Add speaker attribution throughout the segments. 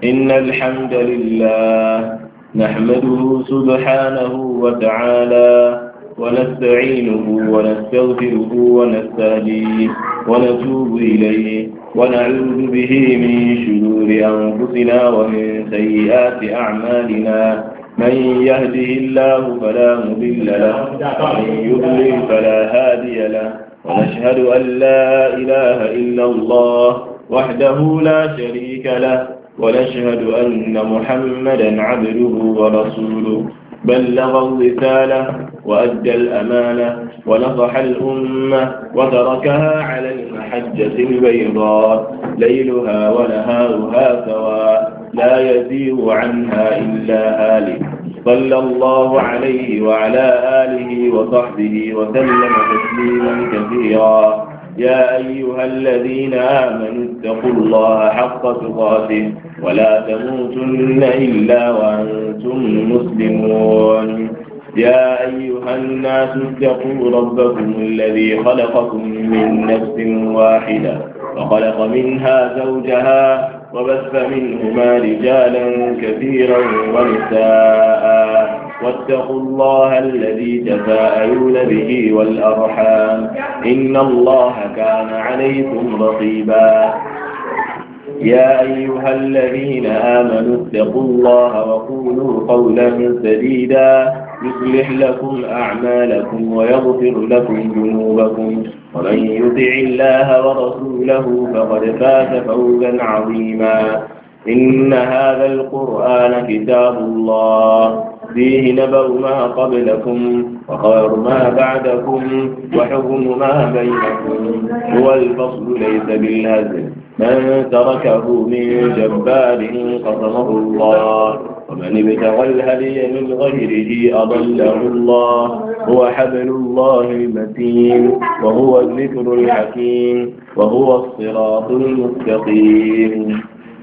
Speaker 1: إن الحمد لله نحمده سبحانه وتعالى ونستعينه ونستغفره ونستهديه ونتوب إليه ونعوذ به من شرور أنفسنا ومن سيئات أعمالنا من يهده الله فلا مضل له ومن يضلل فلا هادي له ونشهد أن لا إله إلا الله وحده لا شريك له ونشهد أن محمدا عبده ورسوله بلغ الرسالة وأدى الأمانة ونصح الأمة وتركها على المحجة البيضاء ليلها ونهارها سواء لا يزيغ عنها إلا هالك صلى الله عليه وعلى آله وصحبه وسلم تسليما كثيرا يا أيها الذين آمنوا اتقوا الله حق تقاته ولا تموتن إلا وأنتم مسلمون يا أيها الناس اتقوا ربكم الذي خلقكم من نفس واحدة وخلق منها زوجها وبث منهما رجالا كثيرا ونساء واتقوا الله الذي تساءلون به والأرحام إن الله كان عليكم رقيبا يا أيها الذين آمنوا اتقوا الله وقولوا قولا سديدا يصلح لكم أعمالكم ويغفر لكم ذنوبكم ومن يطع الله ورسوله فقد فاز فوزا عظيما إن هذا القرآن كتاب الله فيه نبأ ما قبلكم وخبر ما بعدكم وحكم ما بينكم هو الفصل ليس بالهزل من تركه من جبار قصمه الله ومن ابتغى الهدي من غيره أضله الله هو حبل الله المتين وهو الذكر الحكيم وهو الصراط المستقيم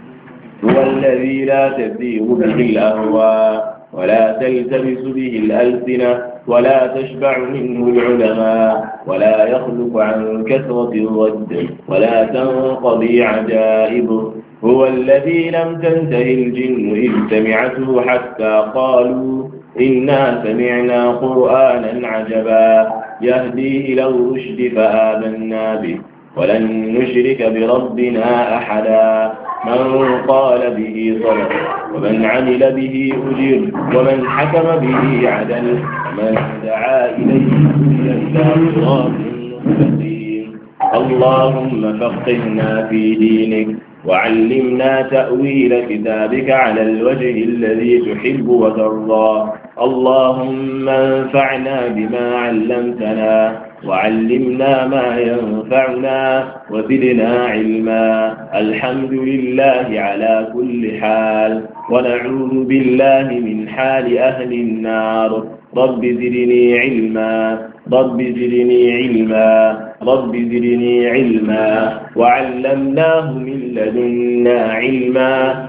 Speaker 1: هو الذي لا تزيغ به الأهواء ولا تلتبس به الألسنة ولا تشبع منه العلماء ولا يخلق عن كثرة الرد ولا تنقضي عجائبه هو الذي لم تنته الجن إذ سمعته حتى قالوا إنا سمعنا قرآنا عجبا يهدي إلى الرشد فآمنا به ولن نشرك بربنا أحدا من قال به صدق ومن عمل به أجر ومن حكم به عدل ومن دعا إليه إلى صراط مستقيم اللهم فقهنا في دينك وعلمنا تأويل كتابك على الوجه الذي تحب وترضى اللهم انفعنا بما علمتنا وعلمنا ما ينفعنا وزدنا علما الحمد لله على كل حال ونعوذ بالله من حال أهل النار رب زدني علما رب زدني علما رب زدني علما وعلمناه من لدنا علما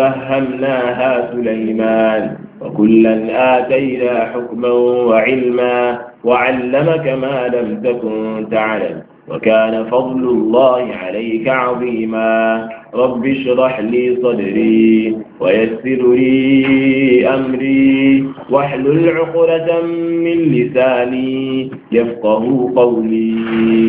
Speaker 1: ففهمناها سليمان وكلا آتينا حكما وعلما وعلمك ما لم تكن تعلم وكان فضل الله عليك عظيما رب اشرح لي صدري ويسر لي أمري واحلل عقدة من لساني يفقه قولي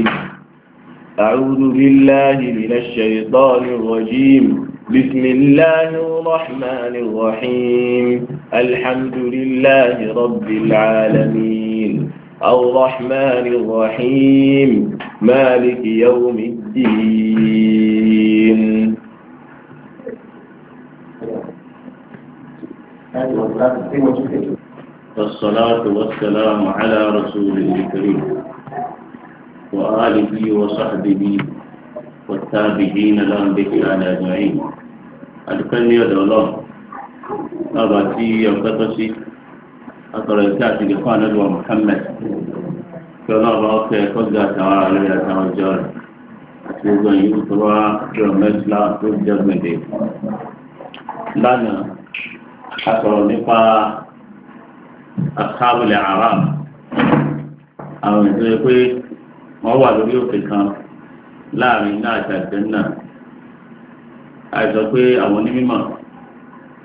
Speaker 1: أعوذ بالله من الشيطان الرجيم بسم الله الرحمن الرحيم الحمد لله رب العالمين الرحمن الرحيم مالك يوم الدين والصلاة والسلام على رسوله الكريم وآله وصحبه والتابعين لهم بإحسان أجمعين أدخلني يد الله أباتي يوكتسي أقرأ الكاتب إخوان أدوى محمد كلا رأوك قد تعالى يتوجه أتوقع يوتوا يوم الإسلام تجد من دي لنا أقرأ نقا أصحاب الأعراب أو نقول wọ́n wà lórí òkè kan láàrin náà àti àjẹ́nà àìsọ pé àwọn onímọ̀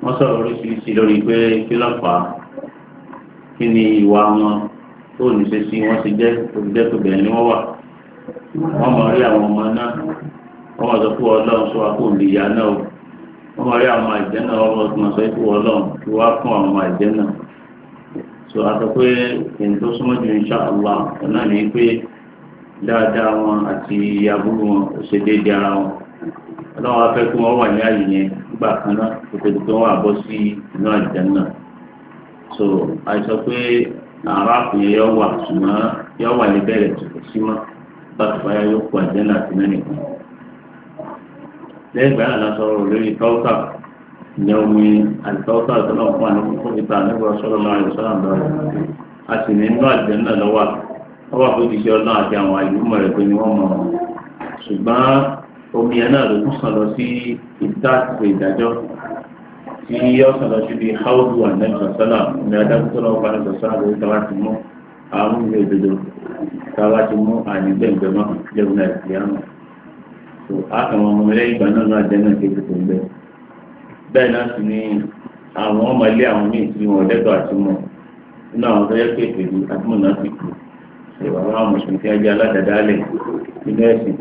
Speaker 1: wọ́n sọ̀rọ̀ oríṣiríṣi lórí pé kí ló fà á kí ni ìwà wọn tó ní ṣe sí wọn ti jẹ́ òṣìṣẹ́ tó bẹ̀rẹ̀ ni wọ́n wà wọ́n mọ̀ rí àwọn ọmọ náà wọ́n mọ̀ sọ fún ọlọ́run sọ wá kó lè yá náà o wọ́n mọ̀ rí àwọn àìjẹ́ náà wọ́n mọ̀ sọ fún ọlọ́run kí wá fún àwọn àìjẹ́ náà so a sọ pé èyí tó súnmọ́ ju insha Allah ọ̀nà ní pé dáadáa wọn àti aburú wọn ò ṣe déédéé ara wọn ọlọ́run afẹ́ kí wọ́n wà ní ààyè yẹn nígbà kan náà kó tó di pé wọ́n àbọ̀ sí inú àìjẹ́ náà so àìsọ pé àrà àfihàn yọ wà ṣùgbọ́n yọ wà ní bẹ̀rẹ̀ tó kò sí mọ́ bàtà báyà yóò kó àjẹ́ náà sí mẹ́rin kan lẹ́yìn ìgbà náà lásọ̀rọ̀ lórí tọ́wọ́tà ìyẹn omi àtìtọ́wọ́tà ìtọ́nà fún àwọn kọ́ńtà nígbà sọ́rọ̀ náà ìṣọ́nà lọ́rẹ̀ a sì ní inú àjẹ́ náà lọ́wọ́ wọ́n wà fún ìṣẹ́ ọlọ́run àti àwọn àìlúmọ̀ rẹ̀ pé ni wọ́n mọ̀ ṣùgbọ́n omi yẹn náà ló tún sàn lọ sí ìdáàtìpé ìdájọ́ tí yọ sàn lọ síbi haudu anẹ́sọ̀sọ́là ní adágúntọ́lá ọ̀pá anẹ́sọ̀sọ́là lórí tàwa ti mú àwọn ìwé òdodo tàwa ti mú ànígbẹ̀ngbẹ̀ mọ́ lẹ́wọ̀n náà ti yá mọ́ so àkàwọn ọmọ ẹlẹ́yìn ìgbà náà náà jẹ́ náà kéde tó ń bẹ́ bẹ́ẹ̀ náà sì ni àwọn ọmọ ilé àwọn míì tí wọn lẹ́tọ̀ àti mọ̀ nínú àwọn tó yẹ pé èdè àtúmọ̀ náà ti kù ṣèwà àwọn mùsùlùmí tí a jẹ́ aládàádáálẹ̀ nínú ẹ̀sìn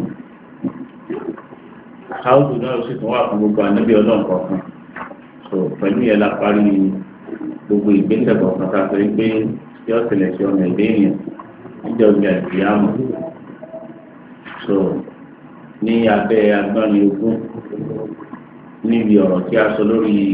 Speaker 1: káwùtù náà sì tún wà fún gbogbo ànábì ọlọ́run kọ̀ọ̀kan so pẹ̀lú yẹn la parí gbogbo ìgbésẹ̀ kọ̀ọ̀kan tá a fẹ́ gbé yọ tẹ̀lẹ̀ sí ọmọ ẹ̀dẹ́ èèyàn níjọ́ ìgbà ìyáàmù so ní abẹ́ agbọ́nrin ogún níbi ọ̀rọ̀ tí a sọ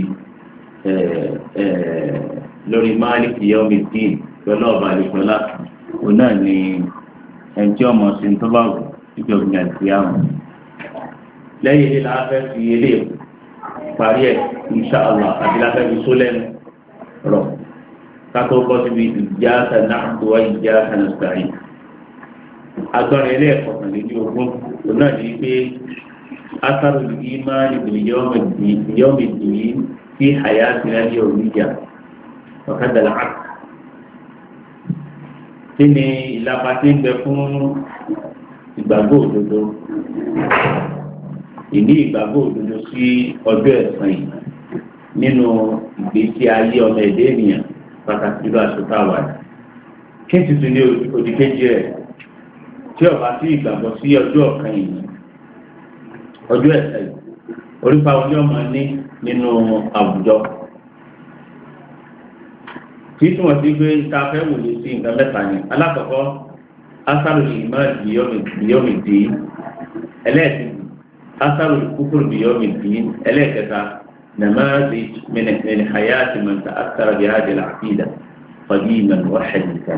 Speaker 1: lórí máàlìkì yọ́mì dín pẹ̀lú ọba àlejòlá òun náà ni ẹni tí ọmọ sí tó bá wù níjọ́ ìgbà ìyáàmù lẹ́yìn ilé la fẹ́ fi ilé parí ẹ̀ insha Allah àti la fẹ́ fi só lẹ́nu rọ̀ kátó bọ́ síbi iyyaka na'budu wa iyyaka nasta'in. agbọ́nrin ilé ẹ̀kọ́ kan lè ní ogún tó náà ní pé asaru al-iman bil yawm ad-din fi hayatina al-yawmiyya wa kadha al-'aqd. kí ni ìlàpá tí ń bẹ fún ìgbàgbọ́ òdodo ìní ìgbàgbọ́ òdodo sí ọjọ́ ẹ̀san yìí nínú ìgbésí ayé ọmọ ẹ̀dẹ́ ènìyàn pàtàkì jùlọ àṣetá wà ní. kí n tuntun ní òdìkejì rẹ̀ tí ọba sí ìgbàgbọ́ sí ọjọ́ ọ̀kan yìí ọjọ́ ẹ̀san yìí orípa ọjọ́ ọmọ ní nínú àwùjọ. tí túmọ̀ sí pé ta fẹ́ wòye sí nǹkan mẹ́ta ni alákọ̀ọ́kọ́ asáró ìmọ̀ ìyọ́mìdì ẹlẹ́ẹ̀kejì أثر الكفر بيوم الدين ألا كذا نماذج من حياة من تأثر بهذه العقيدة قديما وحديثا.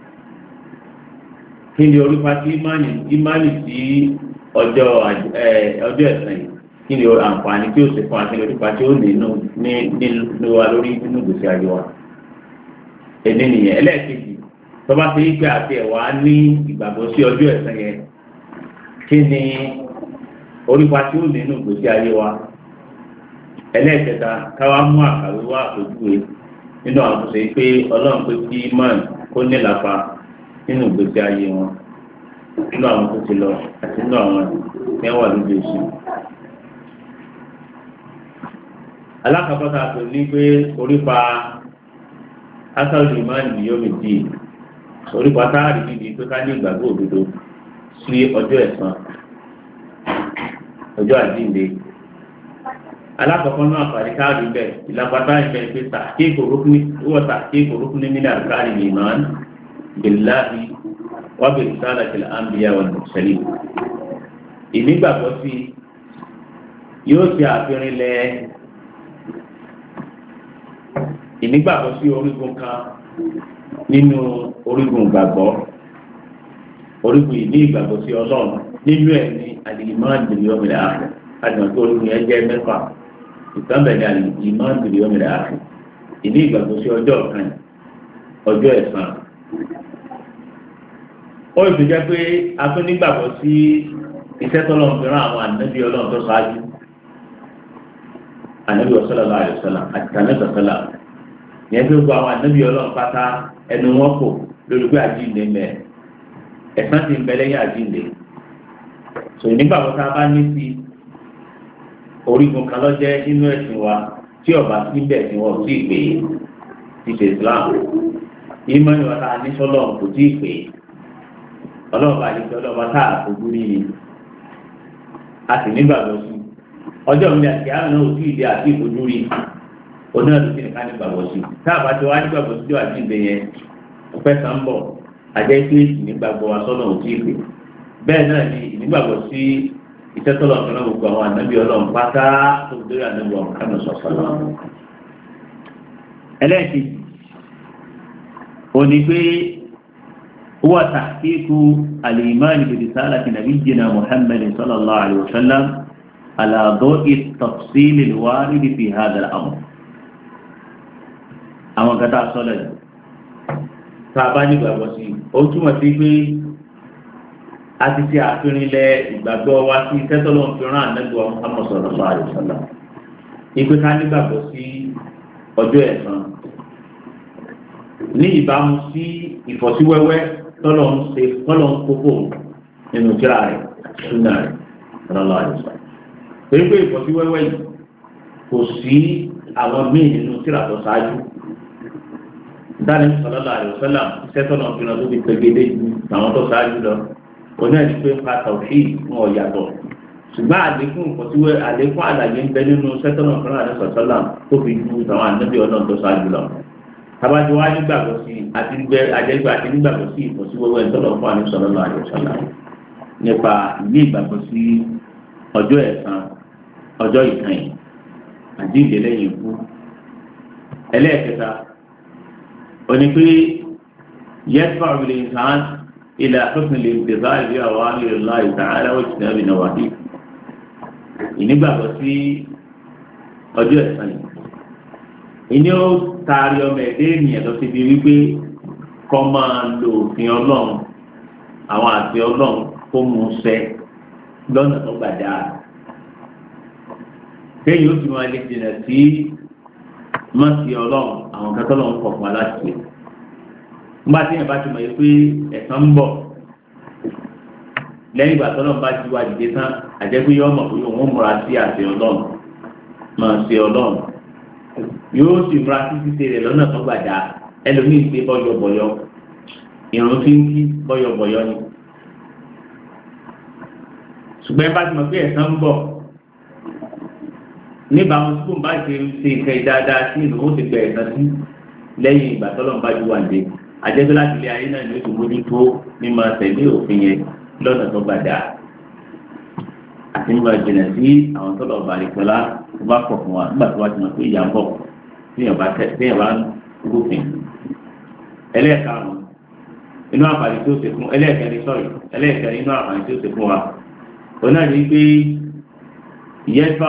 Speaker 1: kí ni orí pàtí ìmánì sí ọjọ́ ẹ̀san yìí kí ni àǹfààní tí ó ṣe fún àti orí pàtí ó ní wa lórí nínú ìgbésí ayé wa. ẹni nìyẹn ẹlẹ́ẹ̀kejì tó bá ṣe é pé àti ẹ̀wà ní ìgbàgbọ́ sí ọjọ́ ẹ̀san yẹn kí ni orípa tí ó nínú ìgbésí ayé wa. ẹlẹ́ẹ̀kẹta káwá mú àkàwé wá àpèjúwe nínú àwọn tó ṣe pé ọlọ́run pé kí imán kó nílapa nínú ìgbésí ayé wọn nínú àwọn tó ti lọ àti nínú àwọn tí wọ́n wà lójú èsì. alákàbọ́tà tó ní pé orípa asáwùjọ imán yóò di orípa táàrí níbi pé ká ní ìgbàgbọ́ òdodo sí ọjọ́ ẹ̀san ọjọ́ àjíǹde. alákọ̀ọ́kọ́ náà àfàrí káàdì bẹ́ẹ̀ ìlàpàtà ìfẹ́ pé tàkíkò rúkúní nínú àkáàrí ìmán billahi wa bi risalatil anbiya wal mursalin. ìnígbàgbọ́ sí yóò ṣe àfihàn lẹ ìnígbàgbọ́ sí orígun kan nínú orígun ìgbàgbọ́ orígun ìní ìgbàgbọ́ sí ọlọ́run nínú ẹ̀ ní al-iman bil yawmil akhir àjọ̀dún tó orígun yẹn jẹ́ mẹ́fà ìtànbẹ̀ ní al-iman bil yawmil akhir ìní ìgbàgbọ́ sí ọjọ́ kan ọjọ́ ẹ̀san. ó sì jẹ́ pé a tún nígbàgbọ́ sí iṣẹ́ tọ́lọ́run fi rán àwọn ànábì ọlọ́run tó ṣáájú ànábì sallallahu alaihi wasallam àti tànẹ́sọ̀ sọ́là yẹn tó gbọ́ àwọn ànábì ọlọ́run pátá ẹnu wọn kò lórí pé àjíǹde mẹ́ ẹ̀san ti ń bẹ lẹ́yìn àjíǹde. sò nígbàgbọ́ tá a bá ní sí orígun kan lọ́jẹ́ nínú ẹ̀sìn wa tí ọba síbẹ̀ tí wọ́n ti pè é ti ṣe Islam ìmọ̀ ìwọ̀ta ní sọ́lọ̀ kò tí ì pè é ọlọ́ọ̀bá àdìsí ọlọ́ọ̀bá tá a fojú rí ni a sì nígbàgbọ́ sí ọjọ́ mi àti àwọn náà ò tí ì dé àti ìfojú rí onáà ló ti nìkan nígbàgbọ́ sí tá a bá ti wá nígbàgbọ́ sí àti ìbẹ̀ yẹn ọpẹ́ sàn bọ̀ àjẹ́ pé ìnígbàgbọ́ wa sọ́lọ̀ ò tí ì pè bẹ́ẹ̀ náà ni ìnígbàgbọ́ sí iṣẹ́ tọ́lọ̀ tó náà gbogbo àwọn ànábì ọlọ́run pátá tó dórí ànábì ọ̀hún kánú sọ̀sọ̀lọ́. ẹlẹ́ẹ̀kejì òní pé huwa tahqiqu al-iman bi risalati nabiyyina Muhammadin sallallahu alayhi wa sallam ala dawi at-tafsil al-warid fi hadha al-amr. àwọn kata sọ́lẹ̀ tá a bá nígbàgbọ́ sí ó túmọ̀ sí pé a ti ṣe àfihànlẹ̀ ìgbàgbọ́ wa sí tẹ́tọ́lọ́ fi rán ànẹ́gbọ́ Muhammad sallallahu alaihi wasallam ìpè ká nígbàgbọ́ sí ọjọ́ ẹ̀san ní ìbámu sí ìfọ̀síwẹ́wẹ́ tọ́lọ̀ ń kókó nínú tírà rẹ̀ súnà rẹ̀ sallallahu alaihi wasallam torí pé ìfọ̀síwẹ́wẹ́ yìí kò sí àwọn míì nínú tírà tó ṣáájú dáni sallallahu alaihi wasallam tẹ́tọ́lọ́ fi rán tó fi pẹ́gẹ́dẹ́ ju àwọn tó ṣáájú lọ oní ẹni pé pa tàwùsí wọn ò yàtọ̀ ṣùgbọ́n àlékún ìfọ̀síwẹ́ àlékún àlàyé ń bẹ nínú sẹ́tọ̀nà fúnra àti sọ̀tọ́là tó fi ju àwọn ànábì ọlọ́run tó ṣáájú lọ. tabajọ wa nígbàgbọ́ sí àti àjẹgbẹ́ àti nígbàgbọ́ sí ìfọ̀síwẹ́wẹ́ ìtọ́lọ̀ fún àní sọ̀rọ̀ àti sọ̀lá nípa ìní ìgbàgbọ́ sí ọjọ́ ẹ̀san ọjọ́ ìkànnì àti ìdẹ́lẹ́yìn ikú. ẹlẹ́ẹ̀kẹta òní pé yẹ́tfà òbílẹ̀ ìsàn إلى حسن الامتثال بأوامر الله تعالى واجتناب نواهيه ìnígbàgbọ́ sí ọjọ́ ẹ̀san yìí ìní ó taari ọmọ ẹ̀dẹ́ ènìyàn lọ síbi wípé kọ́ máa lo òfin ọlọ́run àwọn àti ọlọ́run kó mú ṣẹ lọ́nà tó gbàdá kéyìn ó sì máa lè jìnà sí mọ́sí ọlọ́run àwọn kẹtọ́ lọ́run kọ̀ fún aláṣẹ nígbà tí yẹn bá ti mọ̀ yẹ pé ẹ̀san ń bọ̀ lẹ́yìn ìgbà tọ́lọ́run bá ti wá dìde tán àjẹpẹ́ yọ ọmọ pé òun múra sí àti ọlọ́run máa ṣe ọlọ́run yóò sì múra sí ṣíṣe rẹ̀ lọ́nà tó gbàdá ẹlòmíì ṣe bọ́yọ̀bọ̀yọ̀ ìrun tí ń kí bọ́yọ̀bọ̀yọ̀ ni ṣùgbọ́n bá ti mọ̀ pé ẹ̀san ń bọ̀ níbàámu tí kò bá ṣe nǹkan dáadáa sí ìlú ó ti gbẹ ẹ̀san sí lẹ́yìn ìgbà tọ́lọ́run bá ju wà dé àjẹsọ́ láti ilé ayé náà ni ó ti mójútó mímọ tẹ̀lé òfin yẹn lọ́nà tó gbàdá àti mímọ jìnà sí àwọn tọ́lọ̀ balẹ̀kọ́lá tó bá pọ̀ fún wa nígbà tó wá ti mọ̀ pé ìyá ń bọ̀ téèyàn bá ń gbófin. ẹlẹ́ẹ̀karùn-ún inú àǹfààní tí ó ṣe fún ẹlẹ́ẹ̀kẹrin inú àǹfààní tí ó ṣe fún wa òun náà ní pé yẹ́sọ̀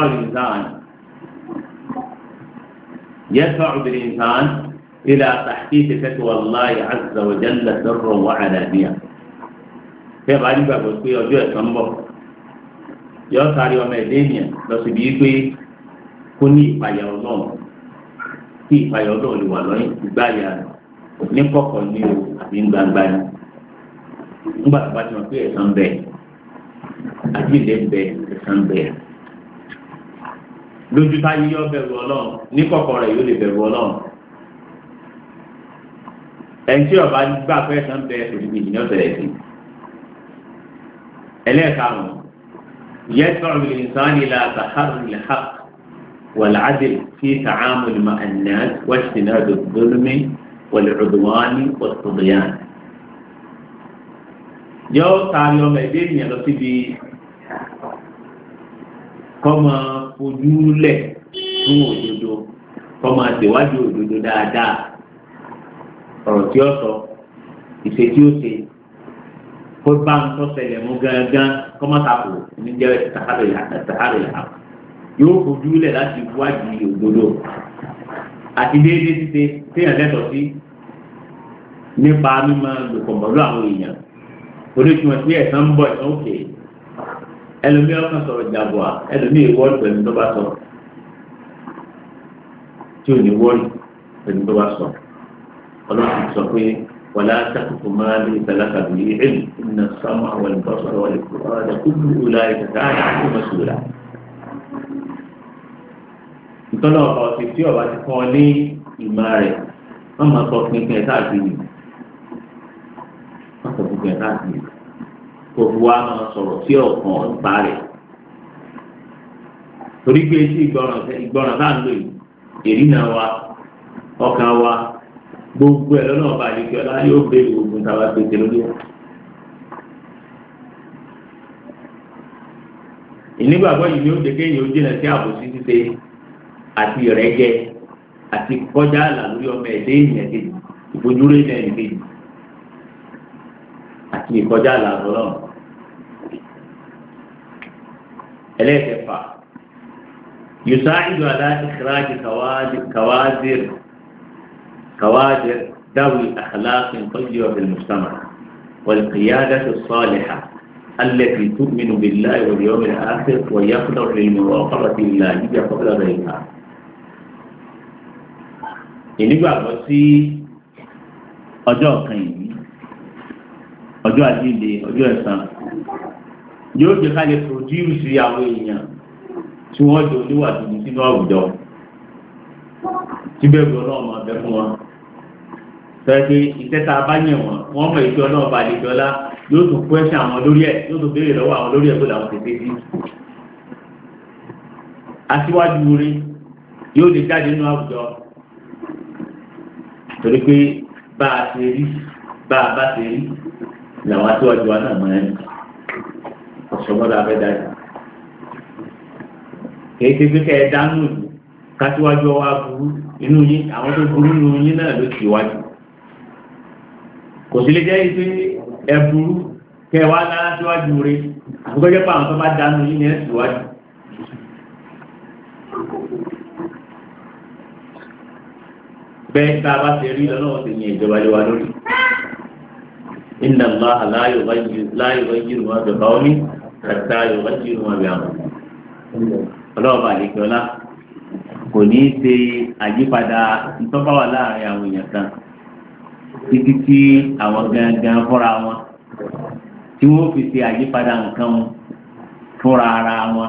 Speaker 1: بالإنسان إلى تحقيق تقوى الله عز وجل سرا وعلانية. bẹ́ẹ̀ bá nígbàgbọ́ pé ọjọ́ ẹ̀san ń bọ̀ yọ sáré ọmọ ẹ̀dẹ́ ènìyàn lọ síbi pé kó ní ìpayà ọlọ́run kí ìpayà ọlọ́run lè wà lọ́yìn ìgbáyà ní kọ̀kọ̀ ní o àbí ń gbangba ni. nígbà tó bá ti mọ̀ pé ẹ̀san bẹ̀ àjíǹde bẹ̀ ẹ̀san bẹ̀ lójú táyé yọ bẹ̀rù ọlọ́run ní kọ̀kọ̀ rẹ̀ yóò lè bẹ̀rù ọlọ́run. ẹni tí ọba gbà pé ẹ̀san bẹ̀ òdìbò ìjìnlẹ̀ ọ̀sẹ̀ sí. ẹlẹ́ẹ̀karùn-ún يدفع الإنسان إلى تحري الحق والعدل في تعامل مع الناس واجتناب الظلم والعدوان والطغيان. yóò taari ọmọ ẹgbẹ́ ènìyàn lọ síbi kọ́mọ ojúlẹ̀ fún òdodo kọ́mọ àtẹ̀wájú òdodo dáadáa ọ̀rọ̀ tí ó sọ ìṣe tí ó ṣe kó bá ń tọ́ ṣẹlẹ̀ mú gángan kọ́mọ́tàkù ní jẹ́ sàkárẹ̀ ìhà yóò fojú lẹ̀ láti wádìí òdodo àti déédéé títẹ téèyàn lẹ́tọ̀ọ́ sí nípa mímọ lòpọ̀mọ́lú àwọn èèyàn oníṣùwọ̀n tí ẹ̀san ń bọ̀ ẹ̀san òkè ẹlòmíì ọkàn sọ̀rọ̀ jàbọ̀ ẹlòmíì wọ́ọ̀lù pẹ̀lú tó bá sọ tí ò ní wọ́ọ̀lù pẹ̀lú tó bá sọ ọlọ́run sọ pé ولا تقف ما ليس لك به علم إن السمع والبصر والفؤاد كل أولئك كان عنه مسؤولا ìtọ́nà ọba ọ̀sẹ̀ tí ọba ti kọ́ ní ìmọ̀ rẹ̀ wọ́n máa sọ pínpín ẹ̀ káàkiri wọ́n sọ pínpín ẹ̀ káàkiri kò fi wá máa sọ̀rọ̀ sí ọ̀kan ọ̀gbá rẹ̀ torí pé tí ìgbọràn náà ń lò yìí ìrìnà wa ọkàn wa gbogbo ẹ̀ lọ́nà ọba àdìgbò ọlá yóò béèrè ogun táwa gbèsè lórí ẹ̀. ìnígbàgbọ́ yìí ni ó dégbé yìí ó jìnà sí àbòsí ṣíṣe àti ìrẹ́jẹ àti kọjá àlà lórí ọmọ ẹ̀dẹ́ ènìyàn kejì ìfojúrí ẹ̀dẹ́ kejì àti ìkọjá àlà lọ́rọ̀. ẹlẹ́ẹ̀kẹfà يساعد على إخراج كوادر ذوي أخلاق طيبة في المجتمع والقيادة الصالحة التي تؤمن بالله واليوم الآخر ويخضع للمراقبة الإلهية قبل غيرها. ìnígbàgbọ́ sí ọjọ́ kan yìí ọjọ́ àjíǹde ọjọ́ ẹ̀san yóò jẹ́ ká lè pòdúùsì àwọn èèyàn tí wọ́n jọ oníwà tuntun sínú àwùjọ tí bẹ́ẹ̀ gbọ́ náà máa bẹ fún wọn. Fẹ́ẹ́ iṣẹ́ tá a bá yẹ̀ wọ́n mọ̀ ìjọ náà bá lè jọlá yóò tún kó ẹ̀ṣẹ̀ àwọn lórí ẹ̀ yóò tún béèrè lọ́wọ́ àwọn lórí ẹ̀ kó làwọn tètè sí. Aṣíwájú rí yóò lè jáde nínú àwùjọ torí pé bá a ṣe rí bá a bá ṣe rí làwọn aṣíwájú wa náà mọ̀ ẹ́ ọ̀ṣọ́gbọ́dọ̀ abẹ́dájú. Kìí ṣe pé kẹ́ ẹ dánú ìlú káṣíwájú ọwọ́ aburú inú yín àwọn tó burú nínú yín náà ló ti wájú. Kò sí lè jẹ́ pé ẹ burú kẹ́ ẹ wá lára síwájú rẹ̀ àbúkọ́ jẹ́ pé àwọn tó bá dánú yín ní ẹ̀ síwájú. Bẹ́ẹ̀ tá a bá ṣe rí lọ́nà ọ̀sẹ̀ yẹn ìjọba lé wa lórí. Inna Allaha la yughayyiru ma bi qawmin hatta yughayyiru ma bi anfusihim. Ọlọ́ọ̀bà àlejòọ́lá kò ní í ṣe àyípadà ìtọ́ba wà láàrin àwọn èèyàn kan títí tí àwọn gangan fúnra wọn tí wọ́n fi ṣe àyípadà nǹkan fúnra ara wọn.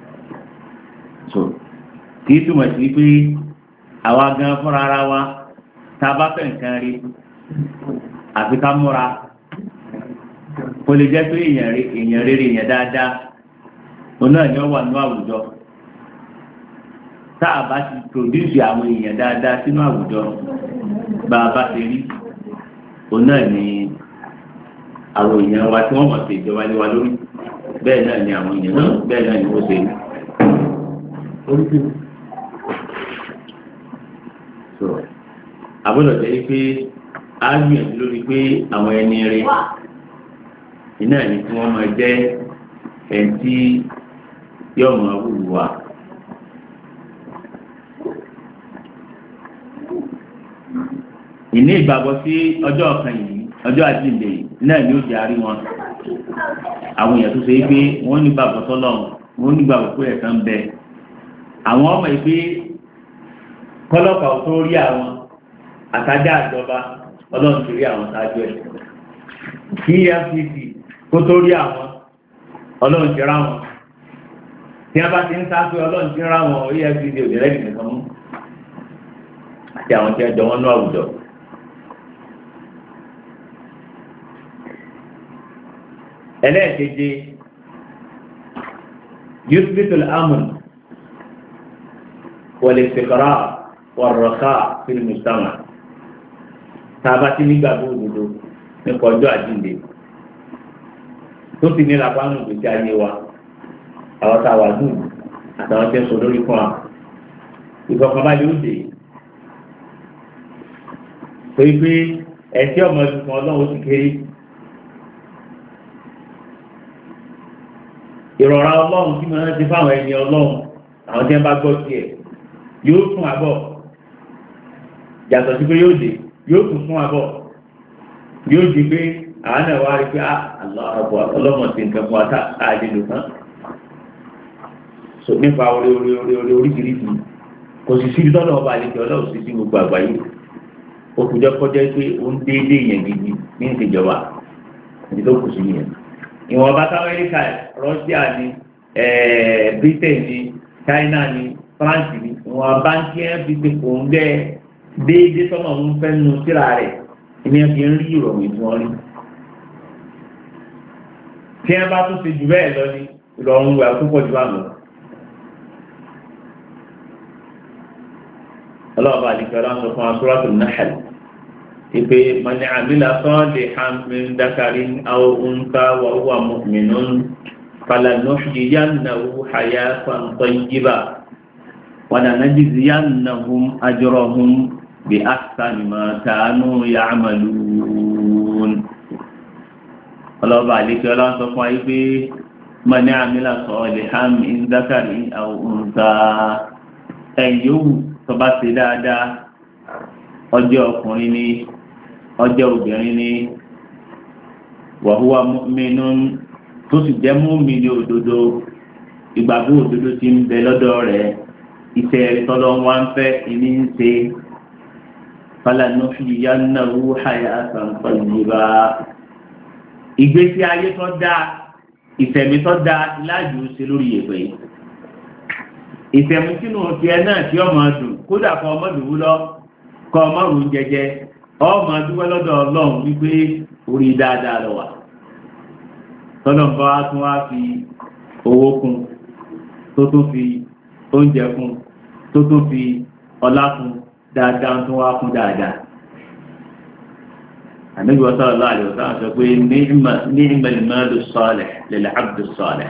Speaker 1: Kì í túmọ̀ sí pé àwa gan fúnra ara wa tá a bá fẹ́ nǹkan rí àfi ká múra kò lè jẹ́ pé èèyàn rere èèyàn dáadáa òun náà ni ó wà ní àwùjọ. Tá a bá ti pòdúsì àwọn èèyàn dáadáa sínú àwùjọ bá a bá ti rí òun náà ni àwọn èèyàn wa tí wọ́n mọ̀ sí ìjọba lé wa lórí bẹ́ẹ̀ náà ni àwọn èèyàn náà bẹ́ẹ̀ náà ni wọ́n ṣe rí. àbúrò jẹ́ pé a gbìyànjú lórí pé àwọn ẹni rí iná ní tí wọ́n máa jẹ́ ẹni tí yóò máa wúwo wa. ìní ìgbàgbọ́ sí ọjọ́ ọ̀kan yìí ọjọ́ àjíǹde náà ni ó jẹ́ àrí wọn. àwọn èèyàn tó ṣe é pé wọ́n nígbàgbọ́ sọ́lọ́run wọ́n nígbàgbọ́ pé ẹ̀san ń bẹ. àwọn ọmọ ìpè kọ́lọ́pàá tó rí àwọn àtajà àjọba ọlọ́run ti rí àwọn ṣáájú ẹ̀. kí EFCC kó tó rí àwọn ọlọ́run ti rá wọn. tí wọ́n bá ti ń sá pé ọlọ́run ti rá wọn EFCC ò ní rẹ́ẹ̀dì nìkan mú. àti àwọn tí wọ́n jọ wọ́n ní àwùjọ. ẹlẹ́ẹ̀keje yuthbitu al-amn wal-istiqrar wal-rakha fil mujtama' tàbá tí nígbàgbọ́ òdodo nípa ọjọ́ àjíǹde tó sì ní làbánú ìgbésí ayé wa àwọn tá a wà dùn àtàwọn tí ń sọ lórí fún wa ìfọkànbalẹ̀ ó dé torí pé ẹtí ọmọ ìfún ọlọ́run ti kéré ìrọ̀rá ọlọ́run tí wọ́n ti fáwọn ẹni ọlọ́run àwọn tí wọ́n bá gbọ́ tiẹ̀ yóò fún àbọ̀ yàtọ̀ sí pé yóò dé yóò tún fún àbọ̀ yóò di pé àwọn náà wá rí pé àlọ́ ọlọ́mọ ti nǹkan fún wa tá a lè lò tán so nípa oríṣiríṣi kò sì síbi tọ́lọ̀ ọba àlejò ọlọ́run sí sí gbogbo àgbáyé òkùnjọ́ kọjá pé ó ń déédé yẹn gidi ní ìṣèjọba ìdí tó kù sí yẹn ìwọ̀nba tí Amẹ́ríkà Russia ni Britain ni China ni France ni wọn bá ń tiẹ́ fi ti kò ń gẹ́ déédéé tọ́mọ̀ ń fẹ́ nu síra rẹ̀ ẹni ẹ fi ń rí ìrọ̀rùn tí wọ́n rí. tí ẹ bá tún ti jù bẹ́ẹ̀ lọ ní ìrọ̀rùn wẹ̀ tó pọ̀ jù àná. ọlọ́ọ̀bá àdìgbà láǹsọ fún asúrátù Nahl ìpè mọ̀nì àmìlà salihan min dhakarin aw untha wa huwa mu'minun falanuhyiyannahu hayatan tayyibah wa lanajziyannahum ajrahum bi ahsani ma kanu ya'malun. ọlọ́ọ̀bá àdìgbà láǹsọ fún ayé pé mọ̀nì àmìlà salihan min dhakarin aw untha ẹ̀yọ́wù tó bá ṣe dáadáa ọjọ́ ọkùnrin ni ọjọ́ obìnrin ni wa huwa mu'minun tó sì jẹ́ mùmínì òdodo ìgbàgbọ́ òdodo tí ń bẹ lọ́dọ̀ rẹ̀ iṣẹ́ rẹ̀ tọ́lọ́ wá ń fẹ́ ìní ń ṣe falanuhyiyannahu hayatan tayyibah ìgbésí ayé tó dáa ìfẹ̀mí tó dáa láàjù ṣe lórí ìyẹ̀pẹ̀ yìí ìfẹ̀mí sínú tiẹ̀ náà tí ọmọ dùn kódà kọ ọmọ dùn lọ kọ ọmọ rùn jẹjẹ ọmọ dúpẹ́ lọ́dọ̀ Ọlọ́run wípé orí dáadáa lọ wà tọ́lọ̀ ń bá wá tún wá fi owó kún tó tún fi oúnjẹ kún tó tún fi ọlá kún dáadáa tún wá kún dáadáa. Ànábì sallallahu alaihi wasallam sọ pé ni'mal malu salih lil abdi salih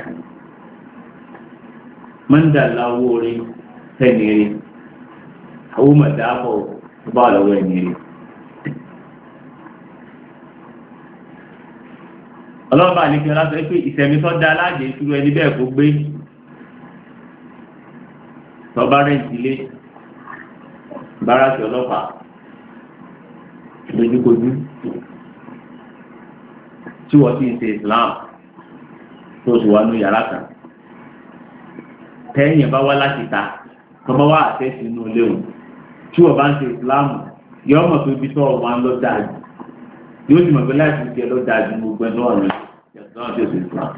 Speaker 1: mọ́ndàlá owó orí tẹ́ni rí àwọn mọ̀dáàbọ̀ bá lọ́wọ́ ẹni rí. ọlọ́ba àlejò lásán pé ìsẹ̀mí tó dá aláàjẹ ìṣúró ẹni bẹ́ẹ̀ kó gbé tọ́ba rẹ̀ǹtì ilé báràkì ọlọ́pàá lójúkojú tí wọ́n ti ń ṣe Islam tó sì wà ní yàrá kan tẹ́yìn bá wá láti ta tọ́mọ wá àtẹ́sí inú ilé òun tí wọ́n bá ń ṣe ìsìláàmù yọ ọmọ tó ibi tó wọn lọ dáa jù yóò sì mọ̀ pé láti ṣe lọ dáa jù gbogbo ẹ̀dọ́ ọ̀rẹ́ yàtọ̀ náà tó ṣe ìsìláàmù.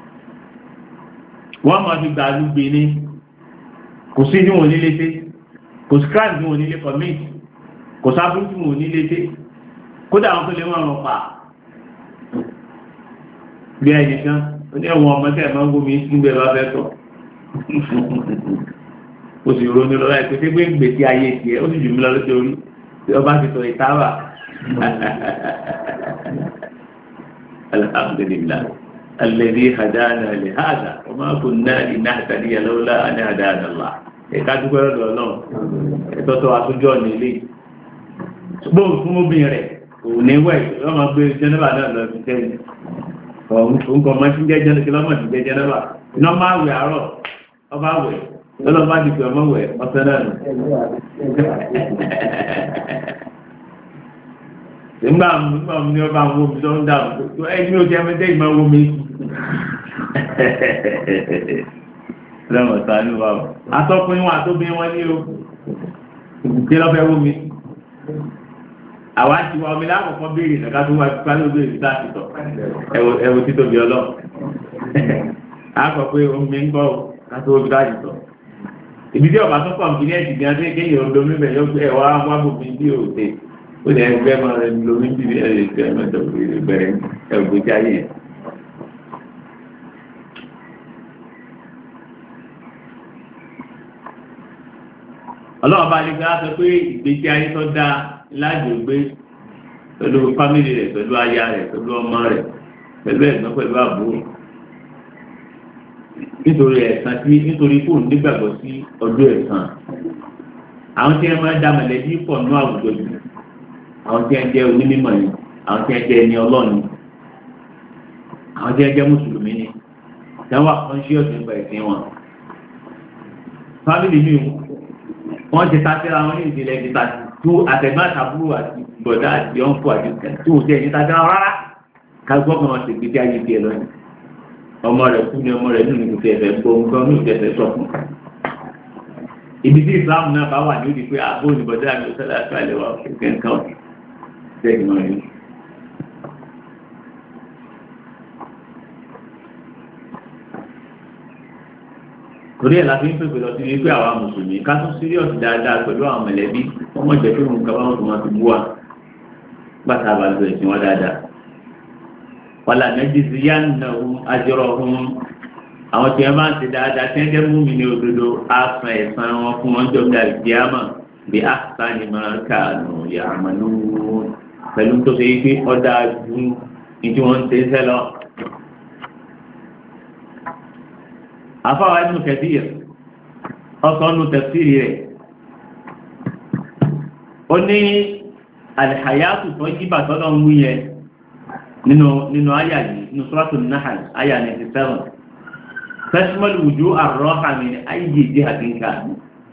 Speaker 1: wọ́n máa fi gbàlú gbé ní kò sí ní wọn nílé tẹ́ kò sí kíláàsì ní wọn nílé kọ́míìtì kò sábú tí wọn nílé tẹ́ kódà àwọn tó lè wọ́n rán pa bí ẹnìkan ó ní ẹ̀wọ̀n ọmọ tẹ́ ẹ̀ máa ń gómi sí bẹ́ẹ̀ bá fẹ́ tọ̀ o sì ronú lọ́wọ́ ẹ̀ pé pé gbèsè ayé tiẹ̀ ó sì jù mí lọ lóṣù orí tí ọba ti sọ ìtawà alhamdulillah alladhi hadana li hada wa ma kunna linahtadiya lawla an hadana Allah ẹ̀ka dúpẹ́ lọ́dọ̀ Ọlọ́run ẹ̀tọ́tọ́ àtúnjọ́ ní ilé gbóhùn fún obìnrin rẹ̀ òun ní wẹ̀ yọ́ máa gbé jẹ́nẹ́bà náà lọ sí tẹ́lẹ̀ òun kọ̀ máa ti jẹ́ jẹ́nẹ́bà iná máa wẹ̀ àárọ̀ ọba wẹ̀ lọ́lọ́ bá ti pè ọmọ wẹ̀ ọ̀sẹ̀ náà nù. nígbà mi ní ọba àwọn omi tó ń dà ẹni ó jẹ́ mẹ́tẹ́ ìmọ̀ owó mi. lọ́wọ́ sáré wa o atọ́kùnrin wọn àtóbìnrin wọn ní o kí lọ́ fẹ́ wó mi. àwa ti wá omi lákòókò béèrè nàka tó wá pípa ló béèrè tá a ti tọ̀ ẹ̀wò títóbi ọlọ́ akọ̀ pé omi ń bọ̀ kátó omi láti tọ̀. Ibi tí ọba tó pọ̀ nǹkan ní ẹ̀sìn gan ṣe kéèyàn olómi bẹ̀ yọ pé ẹ̀wà wá bòmí bí òde ó lè ẹgbẹ́ máa rẹ lómi bí ẹ̀rẹ̀ mẹ́tọ̀ bẹ̀rẹ̀ ẹ̀gbẹ́jì ayé yẹn. ọlọ́run bá lè gbé aṣọ pé ìgbésí ayé tó dáa láàjò gbé pẹ̀lú fámìlì rẹ̀ pẹ̀lú aya rẹ̀ pẹ̀lú ọmọ rẹ̀ pẹ̀lú ẹ̀gbọ́n pẹ̀lú àbúrò nítorí ẹ̀san tí nítorí fóònù nígbàgbọ́ sí ọjọ́ ẹ̀san àwọn tí wọ́n máa ń dá mọ̀lẹ́bí pọ̀ ní àwùjọ jù àwọn tí wọ́n jẹ́ onímọ̀ ni àwọn tí wọ́n jẹ́ ẹni ọlọ́ọ̀ni àwọn tí wọ́n jẹ́ mùsùlùmí ni tí wọ́n wà conscious nípa ẹ̀sìn wọn. fámìlì mi wọ́n ti tàṣẹ́ra wọn ní ìdílé ìdíta tó àtẹ̀gbọ́n àtàbúrò àti bọ̀dá àti ọ̀nfọ̀ àti tó ò tẹ̀ ní tàṣẹ́ra rárá kágbọ́ kan wọn ti gbé tí ayé tiẹ̀ lọ́yìn ọmọ rẹ̀ kú ní ọmọ rẹ̀ nínú ìfẹ́ ẹ̀fẹ́ gbọ́ngbọ́n ní ìfẹ́ ẹ̀fẹ́ sọ̀kùn. ibi tí Islam náà bá wà ní òdi pé àbó ní bọ̀dá àti ọ̀sẹ̀ láti àlẹ́ wa kẹ̀kẹ́ nǹkan ọ̀sẹ̀ bẹ́ẹ̀ ni wọ́n rí. torí ẹ̀ la fi ń pèpè lọ sí wípé àwa mùsùlùmí ká tún síríọ̀sì dáadáa pẹ̀lú àwọn mẹ̀lẹ́bí wọ́n mọ̀ jẹ́ pé òun kaba wọn tó máa fi bú wa gbàtà bá lu ẹ̀sìn wọn dáadáa. wàlà méjì sí yá nà ohun ajọ́rọ̀ ohun àwọn tí wọ́n bá ń ṣe dáadáa tí wọ́n jẹ́ mú mi ní òdodo á san ẹ̀san wọn fún wọn jọ bí àlùkìyámà bí àṣà ni máa kàánù yàmánú pẹ̀lú tó ṣe wípé ọ̀dà ju ní tí wọ́n ń ṣe sẹ́lọ̀. afáwa Ibn Kathir ọsọ́nù tafsiri rẹ̀ ó ní alhayatu tó jíbà tọ́lọ́ ń wú yẹn nínú àyà yìí nínú Suratul Nahl àyà 97 tashmal wujuh ar-raha min ayyi jihatin kan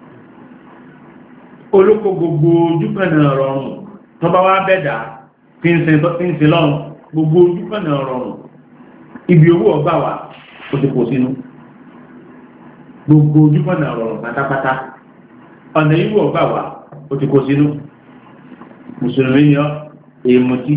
Speaker 1: olóko gbogbo ojúkànnà rọrùn tó bá wá bẹ́dà tí ń sin lọ́rùn gbogbo ojúkànnà rọrùn ibi owó ọgbà wà ó ti kò sínú gbogbo ojúkànnà rọrùn pátápátá ọ̀nà ìwú ọgbà wà ó ti kò sínú mùsùlùmí ni ọ èèmùtí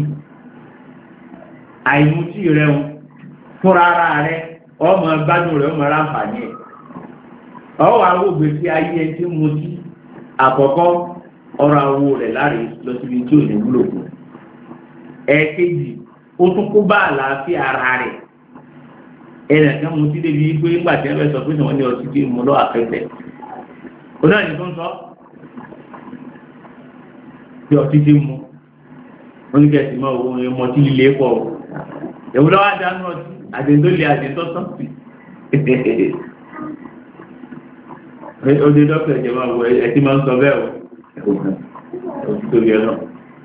Speaker 1: àìmùtí rẹ̀ fúnra ara rẹ̀ ọmọ gbádùn rẹ̀ ọmọ ráǹfààní ẹ̀ ọwọ́ àwògbé sí ayé ẹ tí mutí àkọ́kọ́ ọrọ̀ àwọ̀ rẹ̀ láre lọ síbi tí ò ní wúlò fún ẹ̀ẹ̀kejì ó tún kó bá àlàáfíà ara rẹ̀ ẹnìkan mutí débi pé nígbà tí wọ́n sọ pé wọ́n ní ọtí tí mo lọ́ àfẹ́fẹ́ onáà ní tó ń sọ bí ọtí tí mu oníkẹ́sì mọ́ owó ọmọ tí líle pọ̀ ẹ̀wọ́n lọ́wọ́ àdánù ọtí àdéńtólè àdéńtọ́sọ́ ó dé dọ́kítà ẹ̀jẹ̀ máa wọ ẹtí máa ń sọ bẹ́ẹ̀ o tó yẹ náà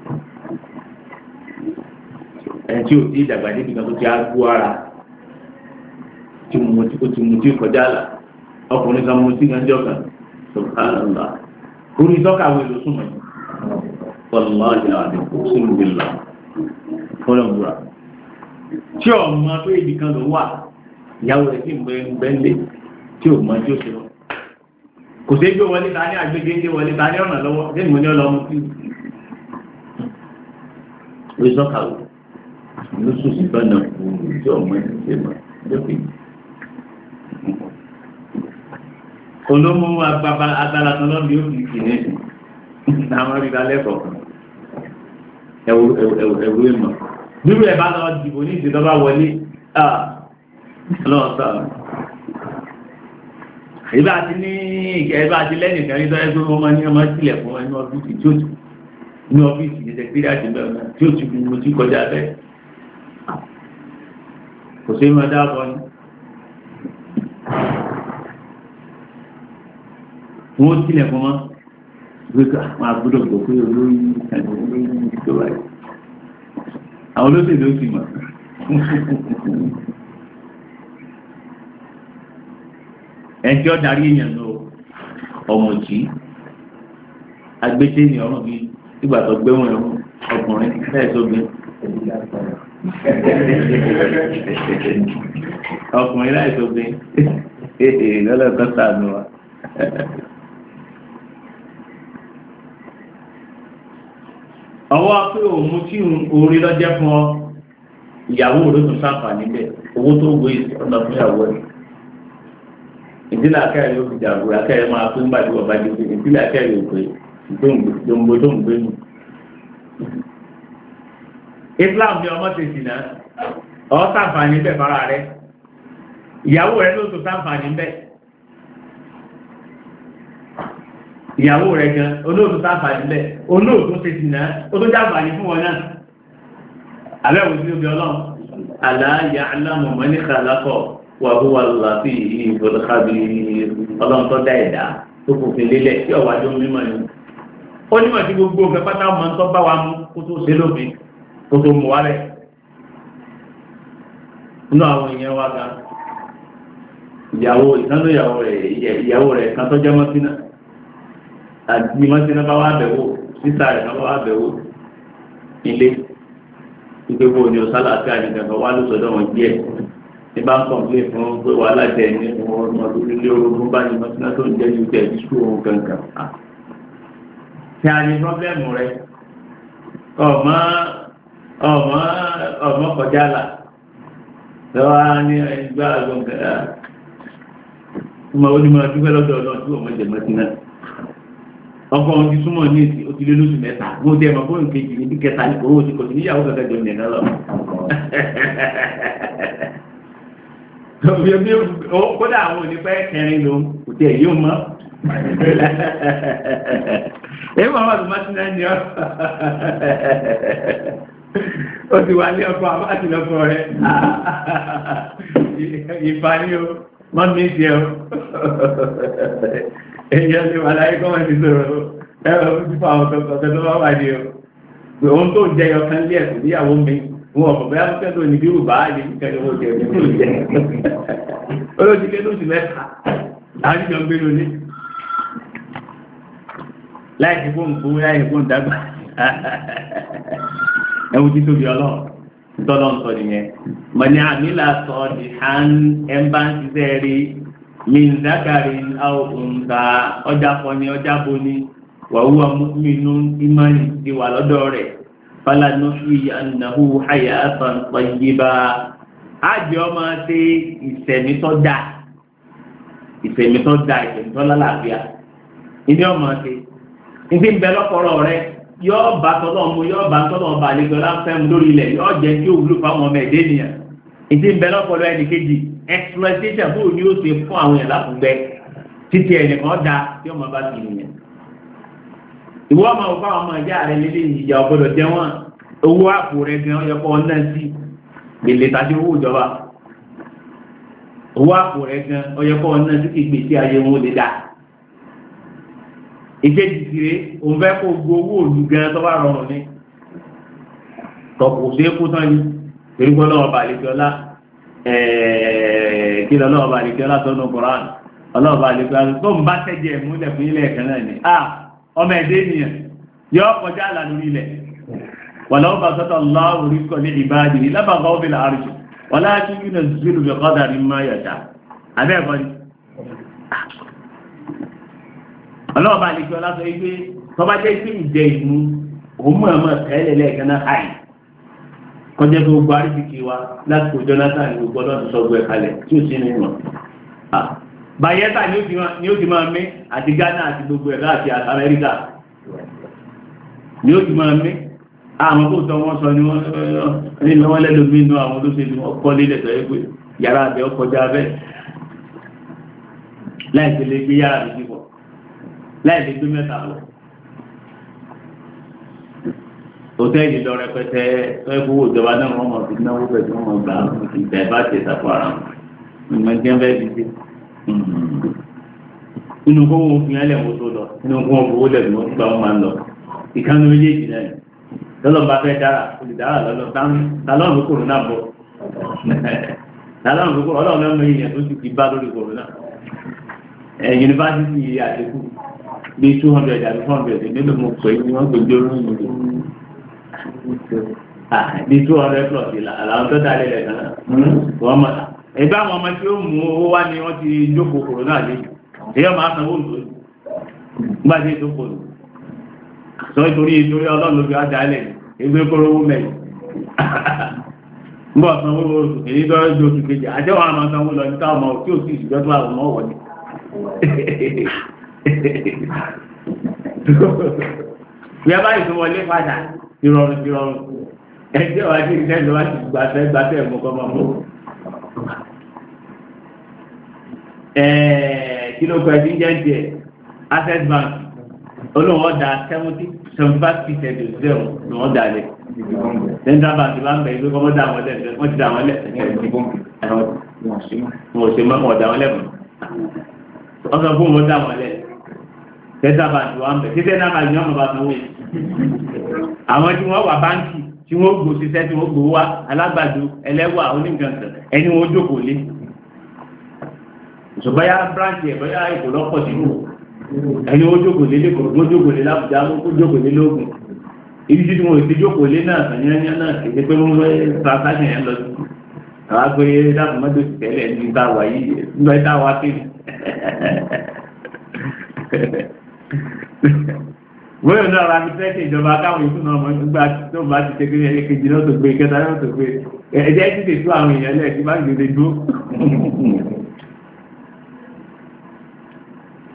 Speaker 1: ẹni tí ò tí ìdàgbà débi kan tó ti á gbó ara tí mo ti kọjá là ọkùnrin kan mo ti kan jọ kan subhanallah orí sọ́kàwé ló súnmọ́ yìí wàlláhi àdínkù sínú ìlà fọlọ́mùra tí ọmọ pé ibì kan ló wà ìyàwó rẹ̀ sì ń bẹ́ńlẹ̀ tí ò mọ tí ó ṣe lọ kò sí gbé wọlé ta ní agbègbè wọlé ta ní ọ̀nà lọ́wọ́ tí mo ní ọlọ́mú tí ó sọ́kàwé ló sùn sí bọ́nà tí ọmọ ẹ̀ ṣe mọ̀ lókè. olómú agbára tó lọ́bí ó fi kì ní àwọn rí lálẹ́ kọ̀ọ̀kan ẹ̀wù ìmọ̀ bíbí ẹ̀ bá lọ dìbò ní ìdílọ́bà wọlé lọ́ọ̀tọ̀ ìbá ti ní ìbá ti lẹ́nìkan ní sọ́yẹ́ tó wọ́n ní ọmọ sílẹ̀ fún ẹni ọ́fíìsì tí ó ti ní ọ́fíìsì ní sẹkírìàtì bẹ́ẹ̀ tí ó ti gbogbo tí kọjá bẹ́ẹ̀ kò sí máa dáàbọ̀ ní wọ́n sílẹ̀ fún wọn gbégbá máa gbọ́dọ̀ gbọ́ pé olórí tó wáyé àwọn olóṣèlú ó sì mọ̀ ẹjọ́ darí èèyàn lọ ọmọjì agbẹ́tẹ́ ní ọ̀rọ̀ bíi nígbà tó gbé wọn ọkùnrin lẹ́ẹ̀sọ́gbé ọkùnrin láìsọ́gbé lọ́lọ́kọ́ sàánú wa. ọwọ́ pé òun tí orí lọ́jẹ́ fún ọ ìyàwó rẹ̀ tún sáfà níbẹ̀ owó tó gbé ọ̀nà fún ìyàwó rẹ̀ ìdílé akẹ́rẹ́ yóò fi dàgbò akẹ́rẹ́ máa pín gbàdú ọba jù pé ìdílé akẹ́rẹ́ yóò pé gbòǹgbò tó ń gbé nù. Islam ní ọmọ tèsì náà ọ sàǹfààní bẹ́ẹ̀ fara rẹ̀ ìyàwó rẹ̀ ló tó sàǹfààní bẹ́ẹ̀ ìyàwó rẹ̀ gan olóòtú sàǹfààní bẹ́ẹ̀ olóòtú tèsì náà ó tó jàǹfààní fún wọn náà àbẹ́ òsì òbí ọlọ́run àlá ya'lamu man khalaqa wàhúwà láti ìfọ̀dọ̀kábí ọlọ́run tó dá ẹ̀dá tó kò fi lélẹ̀ tí ọ̀wá tó mímọ̀ ni. ó nímọ̀ tí gbogbo ọ̀fẹ́ pátá ọmọ tó bá wa mú kó tó ṣe lófin kó tó mú wa rẹ̀. inú àwọn èèyàn wa ga ìyàwó rẹ̀ kan tó jẹ́ mọ́sínà àti mọ́sínà bá wà bẹ̀wò sísà rẹ̀ bá wà bẹ̀wò ilé ìgbéwò ni ọ̀sálà àti àyẹ̀kẹ̀kẹ̀ wà lóṣọ̀dọ̀ wọn díẹ̀ ní bá ń kọ̀m̀plé fún pé wàhálà jẹ́ ní ọmọ orílẹ̀ orogún bá ní mọ́sílá tó ń jẹ́ ní ìjẹ́ ìṣú ohun kankan. Tí a ní pọ́blẹ́mù rẹ̀ ọmọ kọjá là lọ́wọ́ ní ẹgbẹ́ àgbọn kẹta ọmọ onímọ̀ dúpẹ́ lọ́dọ̀ ọlọ́run tí wọ́n mọ̀ jẹ̀ mọ́tí náà ọkọ̀ ohun ti súnmọ́ ní èsì ó ti lé lóṣù mẹ́ta wọ́n ti ẹ̀mọ̀ fóònù kejì ní kíkẹta ní owó ti kò sí níyàwó kankan jọ nìyẹn lọ. kódà àwọn onífẹ́ kẹrin ló kò tẹ̀ yóò mọ́ èyí wọn wà tó má ti náà ní ọ ó ti wà ní ọkọ̀ àbáàtì lọ́kọ̀ rẹ̀ ìfàní o mọ́ mi jẹ́ o èyí ọdún wà láyé kọ́ wọ́n ti sọ̀rọ̀ ẹ̀rọ ti fa àwọn ọ̀tọ̀ tó bá wà ní o ohun tó jẹ́ ọkàn lé ẹ̀kọ́ níyàwó mi wọn ọ̀pọ̀ bẹ́ẹ̀ mú kẹ́tọ́ ní bí rúbá àyè kẹ́tọ́ owó jẹ́ ọdún tó jẹ́ olóòtú lóṣù mẹ́ta àríjọ gbé lóní láì fi fóun kú láì fi fóun dàgbà ẹwù tí tóbi ọlọ́run tọ́lọ́ ń sọ nìyẹn mọ̀ ní àmìlà sọ di hàn ẹ̀mbá ń ṣiṣẹ́ rí min zakarin aw unsa ọjà fọni ọjà boni wàhùwà mu'minun ìmánì ti wà lọ́dọ̀ rẹ̀ falanuhyiyannahu hayatan tayyiba ájì ọmọ ṣe ìṣẹ̀mítọ́ dà ìṣẹ̀mítọ́ lálàáfíà ìdí ọmọ ṣe ìdí ń bẹ lọ́pọ̀rọ̀ rẹ̀ yóò bá tọ́lọ́ mu yóò bá tọ́lọ́ ọba àlejò láǹfẹ́ mu lórí ilẹ̀ yóò jẹ́ kí òwúlò fáwọn ọmọ ẹ̀dẹ́ nìyẹn ìdí ń bẹ lọ́pọ̀rọ̀ ẹnì kejì exploitation bó ni ó ṣe fún àwọn èèyàn lákùngbẹ́ títí ẹnìkan dá tí ọmọ bá ti nìyẹn. ìwọ ọmọ òkú àwọn ọmọ ìyá rẹ lélẹ̀ ìyá ọgbọ́dọ̀ jẹ́ wọn owó àpò rẹ gan ọyọkọ ọ̀nà sí gbèlè tàbí owó ìjọba owó àpò rẹ gan ọyọkọ ọ̀nà sí kì í gbèsè ayé wọn lè dá. ìkejì tìrẹ òun fẹ́ kó gbowó òòlù gan tó bá rọrùn ní tọkù sí kú tán ni torí gbọ́dọ̀ ọba àlejò ọlá kí lọ lọ́wọ́ bá lè kí ọlá tọ́nù Kùránì ọlọ́wọ́ bá lè kí ọlá tó ń bá tẹ́jẹ̀ múlẹ̀ fún ilẹ̀ ẹ̀kan náà ni ọmọ ẹ̀dẹ́ ènìyàn yọ kọjá àlà lórí ilẹ̀ wọ̀lá ó bá sọ́tọ̀ lọ́wọ́ orí kọ́ ní ìbáàdì ní lábàbá ó bèèrè àrùjù wọlá kí yúnà zílù bí kọ́dà rí máa yàtà abẹ́ ẹ̀kọ́ ni ọlọ́wọ́ bá lè kí ọlá sọ wípé tọ́bá jẹ́ pé ìjẹ ìmú òun mọ̀ ọmọ tẹ́lẹ̀ lẹ́ẹ̀kan náà háì kọjá tó gbọ́ àríṣìkì wa láti kò Jonathan ní gbogbo ọlọ́dún sọ́gbọ́ ẹ̀kalẹ̀ tí ó sí ní ìmọ̀. Bayelsa ni ó ti máa mí àti Ghana àti gbogbo ẹ̀rọ àti Amẹ́ríkà ni ó ti máa mí. Àwọn tó sọ wọ́n sọ ni wọ́n lẹ́lòmí inú àwọn olóṣèlú ọkọ̀ lílẹ̀ sọ pé yàrá àbẹ̀ ọkọjá abẹ́ láìsí lè gbé yàrá méjì pọ̀ láìsí gbé mẹ́ta lọ. Hòtẹ́ẹ̀lì lọ rẹpẹtẹ ẹgbówó ìjọba náà wọ́n mọ̀ sí náwó pẹ̀lú wọn mọ̀ gbà ìgbà bá ti sàpọ̀ ara wọn ìmọ̀ jẹ́ bẹ́ẹ̀ ti dé. Inú kó wọn fi ẹlẹ́ wọn tó lọ inú kó wọn fowó lẹ́nu wọn gbà wọn máa ń lọ. Ìkànnì méjèèjì náà lọ́lọ́ bá fẹ́ dára olùdára lọ́lọ́ tálọ́ọ̀nù kòrónà bọ̀ tálọ́ọ̀nù kòrónà ọlọ́run náà mọ ìyẹn tó ti bá lórí kòrónà. Yunifásitì àdékù bíi 200 àti 400 nínú mo pè é ní wọ́n gbèjọ́ lóyún ní 200 plus àlàó tó dálé rẹ̀ náà wọ́n mọ̀ ẹgbẹ́ àwọn ọmọ tí ó mú owó wá ní wọ́n ti jókòó kòrónà lé èyí ọmọ àsanwó lò nígbà tí ètò kò lò sọ ìtorí ọlọ́run ló fi wá dálẹ̀ ẹgbẹ́ kóró owó mẹ́rin nígbà sanwó oṣù kejì tó ń oṣù kejì àjẹwọ̀n àmọ́ sanwó lọ níta ọmọ tí ò sí ìṣùjọ́ tó àwọn ọmọ wọ̀nyí bí a bá ìsúnwọlé padà ìrọ̀rùn ẹgbẹ́ wa tí ìṣẹ́ ìjọba ti gbàtẹ́ mú kọ́mọ mú kí ló kọ́ ẹ̀dí jẹ́ jẹ́ Access Bank olóòwò dá 75% òṣìṣẹ́ ni wọ́n dá lẹ̀ Central Bank bá ń bẹ̀ ìgbé kọ́mọ́ dá wọn lẹ̀ wọ́n ti dá wọn lẹ̀ wọ́n ṣe mọ́ wọn dá wọn lẹ̀ mọ́ wọ́n sọ fún wọn dá wọn lẹ̀ Central Bank wà ń bẹ̀ títẹ́ náà máa yàn bá sanwó àwọn tí wọ́n wà báńkì tí wọ́n gbò síṣẹ́ tí wọ́n gbò wá alágbàdo ẹlẹ́wà onígbàǹsẹ̀ ẹni wọ́n jókòó lé ìṣọ̀báyá branch ẹ̀ báyá èkó lọ́pọ̀ sínú ẹni wọ́n jókòó lé lẹ́kọ̀ọ́ wọ́n jókòó lé lábùjá wọ́n jókòó lé lóògùn ibi tí wọ́n ti jókòó lé náà sànyẹ́nyẹ́ náà kéde pé wọ́n fẹ́ transaction yẹn lọ sí àwọn agbóyè dáàbò mọ́tò ti tẹ́lẹ̀ ní ìtawà yìí nígbà ìtawà kéde wọ́n yóò náà ra mi fẹ́ ṣe ìjọba káwọn ìlú náà mọ̀ nígbà tó bá ti ṣe kéde ẹlẹ́kejì náà tó gbé kẹta náà tó gbé ẹ̀jẹ̀ ti tètú àwọn èèyàn lẹ́ẹ̀kí bá gbèdé dúró.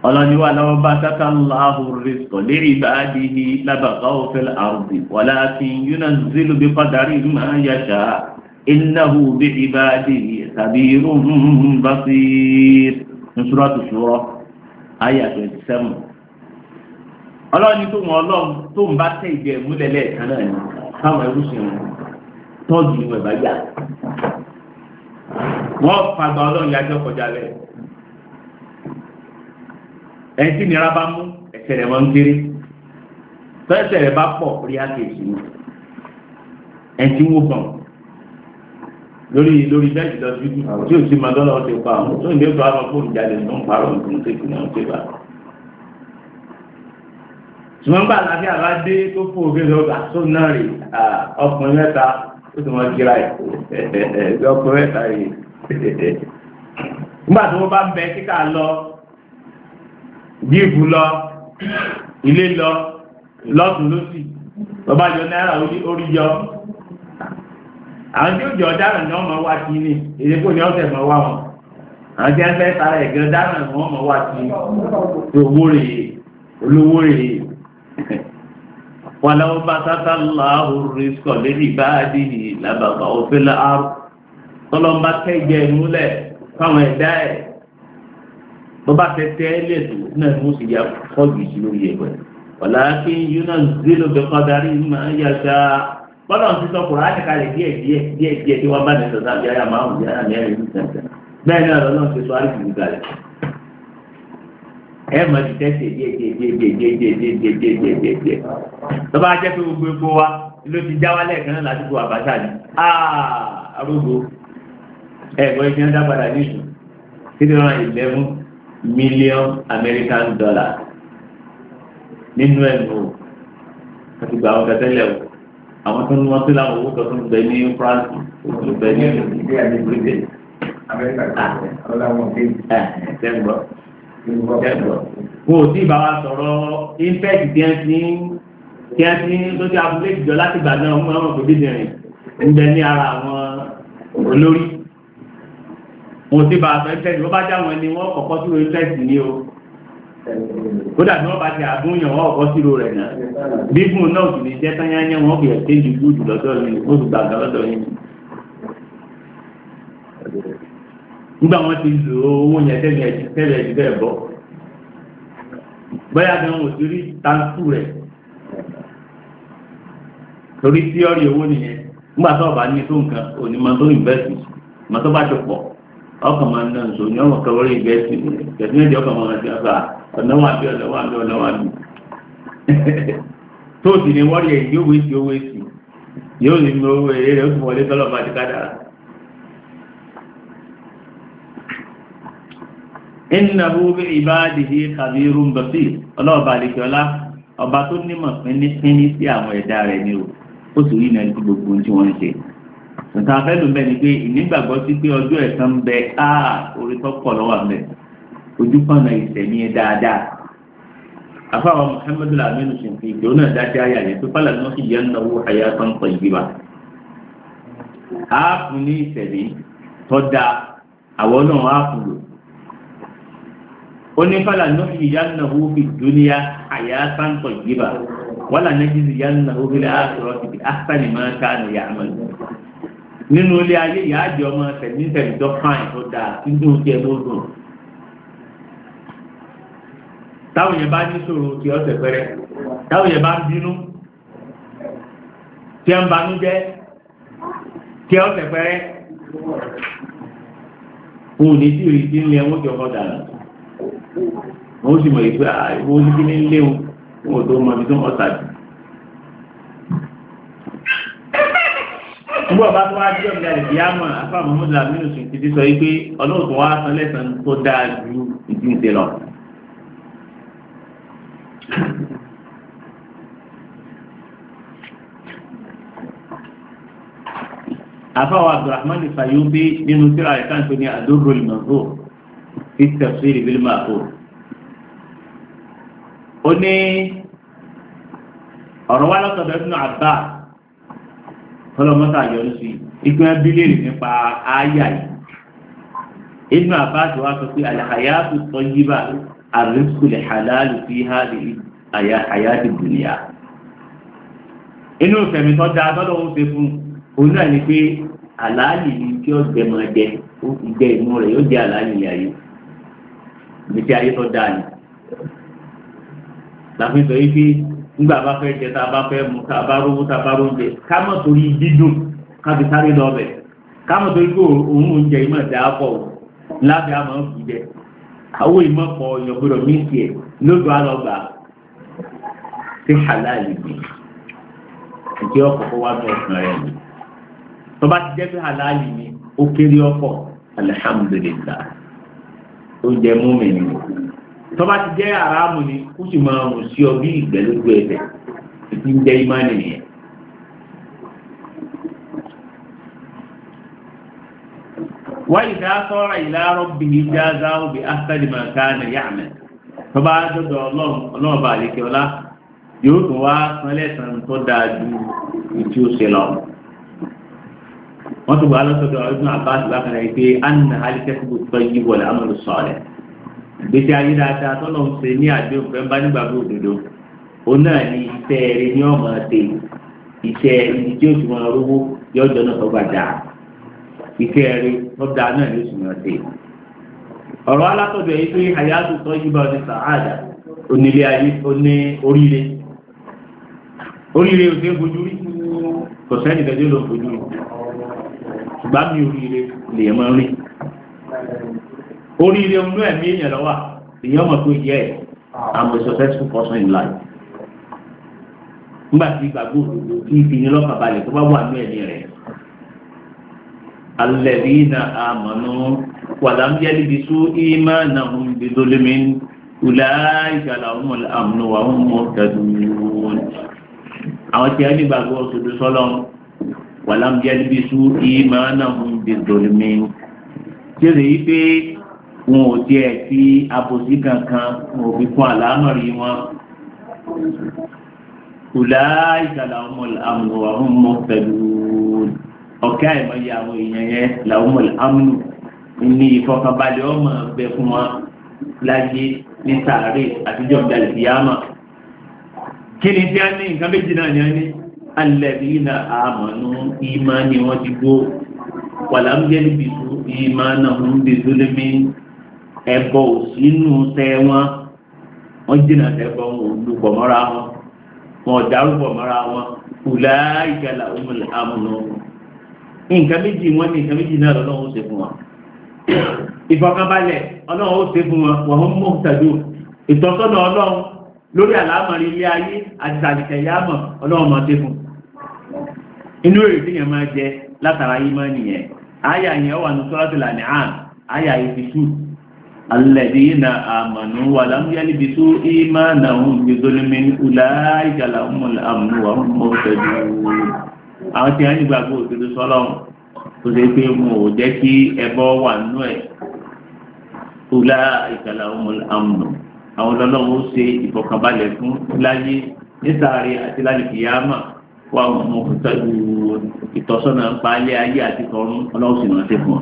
Speaker 1: ọlọ́ni wà lọ́wọ́ bá tatallahu rizqa li ibadihi labaghaw fil ardi walakin yunazzilu bi qadarin ma yasha innahu bi ibadihi khabirun basir ní Suratu Shura àyá 27. ọlọ́ni tó wọn ọlọ́run tó ń bá tẹ ìgbẹ́ múlẹ̀ lẹ́ẹ̀kan náà ni káwọn ẹrú sí wọn tọ́jú ìwọ̀n ìbájá wọ́n fagbá ọlọ́run yájọ́ kọjá bẹ́ẹ̀. ẹni tí nira bá mú ẹsẹ̀ rẹ̀ máa ń kéré tọ́ẹ̀sẹ̀ rẹ̀ bá pọ̀ rí àkèjì ni ẹni tí wọ́n gbọ̀n lórí bẹ́ẹ̀dì lọ sí tí ò sí máa dọ́là ọ̀sẹ̀ pa àwọn tó ń gbé tó àwọn fóònù jáde ní wọ́n parọ́ nǹkan tó kù náà ṣe bá. ṣùgbọ́n gbà láti àbá dé tó fún òfin lọ́gbà tó náà rè ọkùnrin mẹ́ta ó sì máa kíra ẹ̀ ọkùnrin mẹ́ta rè nígbà tó wọ́n bá ń bẹ kíkà lọ jíìpù lọ ilé lọ lọ́tún lọ́sì bàbá yọ náírà orí yọ àwọn tí ó jẹ ọ̀daràn ní ọmọ wa sí ní èdèkò ní ọ̀sẹ̀ mọ́ wá wọn àwọn tí wọ́n fẹ́ tara ẹ̀gẹ́ ọ̀daràn ní ọmọ wa sí owó rèé olówó rèé walaw basata Allahu rizqa li ibadihi labaghaw fil ard tọ́lọ́mbà kẹ́jẹ́ ìmúlẹ̀ fáwọn ẹ̀dá ẹ̀ bọ́bá tẹ́tẹ́ lẹ́tọ̀ náà mú sí ya fọ́ọ̀gì sí lórí ẹ̀gbẹ́ walakin yunazzilu bi qadarin ma yasha bọ́lá ti sọ kùrọ̀ láti kalẹ̀ díẹ̀ tí wọ́n bá ní sọ̀tà bí ayá máa ń bí ayá mẹ́rin ní sẹ̀sẹ̀ bẹ́ẹ̀ náà lọ́nà ti sọ àríkì kalẹ̀ ẹ mọ̀ ti tẹ́sẹ̀ díẹ̀ tó bá jẹ́ pé gbogbo epo wa ló ti já wálẹ̀ kan náà láti kó àbáṣà ni arúgbó ẹ̀gbọ́n ìfihàn dápadà níṣù 311 million American dollars nínú ẹ̀nu àti gbà àwọn kẹtẹ́lẹ̀ àwọn tó ń wọ́n tó láwọn owó tó ń bẹ ní France tó bẹ ní Britain tẹ́gbọ́ wọ́n ò tí ì bá wa sọ̀rọ̀ impact tí a ti tó ti abúlé ìjọ láti gbà náà mú àwọn òbí dìrín ń bẹ ní ara àwọn olórí wọ́n ti bá aṣọ impact wọ́n bá já wọn ni wọ́n kọ́kọ́ sí impact ní o kódà tí wọ́n bá ti àgúnyàn wọ́n kọ́kọ́ sí rẹ̀ náà bíbùn náà sì ní jẹ́ tányányá wọ́n fi ẹ̀ṣẹ́ ju gúdù lọ́dọ̀ yìí ó sì gbàgbà lọ́dọ̀ yìí nígbà wọ́n ti lò owó yẹn tẹ́lẹ̀ ẹ̀jú bẹ́ẹ̀ bọ́ bóyá gan wò sí rí táǹkù rẹ̀ torí tíọ́rì owó nìyẹn nígbà tó ọba ní tó nǹkan onímọ̀ tó ìnvẹ́sì mọ̀ tó bá ti pọ̀ ọkàn máa ń dán nìṣó ní ọmọ kẹwàá ìnvẹ́sì kẹsìn ẹ̀jẹ̀ ọkàn máa ń ti ọ̀sà ọ̀nà wà bí tó sì ní wọ́n rí èyí yóò wé sí owó èsì yóò ní owó èrè rẹ̀ ó tún wọlé tọ́lọ̀ bá ti ká dára. innahu bi ibadihi khabirun basir ọlọ́ọ̀bá àlekíọ́lá ọba tó nímọ̀ pínní sí àwọn ẹ̀dá rẹ̀ ni ó sì rí náà ní gbogbo ohun tí wọ́n ń ṣe. nǹkan afẹ́lú mbẹ́ ni pé ìnígbàgbọ́ sí pé ọjọ́ ẹ̀san ń bẹ orí tó pọ̀ lọ́wọ́ mbẹ́ ojú pọ̀nà ìsẹ̀mí dáadáa. afáwọn Muhammadu Aminu ṣèǹfì ìjọ náà dájá ayà yẹn tó fálà náà sì yẹn ń náwó hayatan tayyiba. a fún ní ìsẹ̀mí tó dáa àwọn náà á fún lò. onífàlà nuhyiyannahu fid dunya hayatan tayyiba wala najziyannahu fil akhirati bi ahsani ma kanu ya'malun. nínú ilé ayé ìyá àjẹ ọmọ tẹ̀mítẹ̀mí tó fáìn tó dáa nínú tiẹ̀ tó dùn. táwọn yẹn bá ní sọ̀rọ̀ tí ọ̀sẹ̀ pẹ́rẹ́ táwọn yẹn bá ń bínú tí ẹ ń banú jẹ́ tí ọ̀sẹ̀ pẹ́rẹ́ òun ní tí ìrìn tí ń lé ẹwọ́n jọ kọ́ dànù. wọ́n sì mọ̀ ìpé ìwọ́n ní kí ní léwu wọ́n tó mọ̀ bí tó mọ̀ sàdì. nígbà bá tó wá jọ ìjà lè fi ámọ̀ afá Muhammadu Aminu sùn ti sọ wípé ọlọ́run tó wá san lẹ́sàn tó dáa ju ìdí ìṣe lọ. afá wa Abdurrahman Fayubi nínú tírà ìkànnì tó ní Ad-Durrul Mansur fi tafsir bil ma'thur. ó ní ọ̀rọ̀ wá lọ́sọ̀dọ̀ Ibn Abbas fọlọ́mọ́sá yọrí sí ìgbìmọ̀ bílíọ̀nù nípa ááyà yìí. Ibn Abbas wá sọ pé al-hayatu tayyiba الرزق الحلال في هذه الحياة الدنيا inú ìfẹ̀mí tó dáa tọ́lọ́ ń ṣe fún òun náà ni pé àlàálì ni tí ó jẹ máa jẹ ó fi jẹ inú rẹ̀ yóò jẹ àlàálì ní ayé ibi tí ayé tó dáa ni láfi sọ yìí pé nígbà bá fẹ́ jẹ tá a bá fẹ́ mu tá a bá rówó tá a bá róúnjẹ ká mọ̀ torí dídùn ká fi sáré lọ bẹ̀ ká mọ̀ torí pé òun oúnjẹ ìmọ̀ dáa pọ̀ láti àmọ́ fi jẹ àwọn ìmọ̀ pọ̀ ìyọ̀gbọ̀dọ̀ mí tiẹ̀ lójú àlọ́gbà sí àlàálì ni ìjẹ́ ọ̀pọ̀ wá ní ọ̀sán rẹ̀ ni tó bá ti jẹ́ pé halali ni ó kéré ọ̀pọ̀ alhamdulillah ó jẹ́ múmi ni tó bá ti jẹ́ haramu ni ó sì máa rùn sí ọ bí ìgbẹ́ lójú ẹsẹ̀ ìdí ń jẹ́ ìmánì nìyẹn. wa idha sara ila rabbihi jazahu bi ahsani ma kana ya'mal tó bá dọ́dọ̀ ọlọ́run bá àlekè ọlá yóò tún wá sanlẹ̀sàn tó dáa ju ìtí ó ṣe lọ. wọ́n tún wá lọ́sọ̀dọ̀ ọdún àbáṣe bákan náà pé anna alikẹ́sìbò tó yí wọlé amọ̀lù sọ̀rẹ̀. ìgbésí ayé dáadáa tọ́lọ̀ ń ṣe ní àdéhùn fẹ́ bá nígbàgbọ́ òdodo. òun náà ní iṣẹ́ rẹ̀ ní ọmọ ṣe iṣẹ́ ibi tí ó sì máa rówó yọjọ́ náà tó gbàdá. iṣẹ́ rẹ̀ tó dáa náà ní oṣù máa ṣe. ọ̀rọ̀ alátọ̀dọ̀ yìí pé hayatu tó yí bá ọdún sàáàdà onílé ayé oní oríire òfin fojú rí kò sẹ́ni kẹjọ́ ló fojú rí ṣùgbọ́n mi oríire lè mọ́ rí oríire ọmọ ẹ̀mí èèyàn lọ́wọ́ èèyàn mọ̀ pé yẹ I'm a successful person in life nígbà tí ìgbàgbọ́ òdodo tí ìfìyín lọ́kàn balẹ̀ tó bá wà ní ẹ̀mí rẹ̀ alladhina amanu wa lam yalbisu imanahum bidhulmin ulaika lahumul amnu wa hum muhtadun àwọn tí a ní gbàgbọ́ òṣèlú sọ́lọ́ walam yalbisu imanahum bidhulmin tí ó lè yí pé wọn ò tiẹ̀ fi àbòsí kankan wọn ò fi kún àlámọ̀rí wọn ulaika lahumul amnu wa hum muhtadun ọ̀kẹ́ àìmọye àwọn èèyàn yẹn lahumul amnu ní ìfọkànbalẹ̀ ọmọ ọbẹ fún wọn láyé ní sàárè àtijọ́ ìdàlẹ̀ ìyáàmà kí ni tí a ní nǹkan méjì náà ní a ní alladhina amanu ìmánì wọn ti gbó walam yalbisu imanahum bizulmin ẹbọ òsínú tẹ wọn jìnnà tẹbọ wọn olùpọ̀ mọ́ra wọn dárúbọ̀ mọ́ra wọn ulaika lahumul amnu nǹkan méjì wọn ní nǹkan méjì náà lọ́wọ́ ṣe fún wọn ìfọ̀kànbalẹ̀ ọlọ́run ó ṣe fún wọn wọ́n mú tàdó ìtọ́sọ́nà ọlọ́run lórí àlámọ̀rí ilé ayé àti àdìkẹ̀ yámọ̀ ọlọ́run máa ṣe fún inú èrè tí yẹn máa jẹ látara yìí máa nìyẹn àyà yẹn wà ní Suratul An'am àyà ìfisù alladhina amanu wa lam yalbisu imanahum bizulmin ulaika lahumul amnu wa hum muhtadun àwọn tí wọ́n ní gbàgbọ́ òdodo sọ́lọ́run tó ṣe pé mo ò jẹ́ kí ẹbọ wà nínú ẹ̀ ọlá ìkàlà ọmọ àmùnà àwọn ọlọ́run ó ṣe ìfọ̀kànbalẹ̀ fún láyé nísàárè àti lálẹ́ kìyàmà wà mọ̀ pẹ̀lú ìtọ́sọ́nà palẹ̀ ayé àti tọ̀run ọlọ́run sì náà ṣe fún ọ.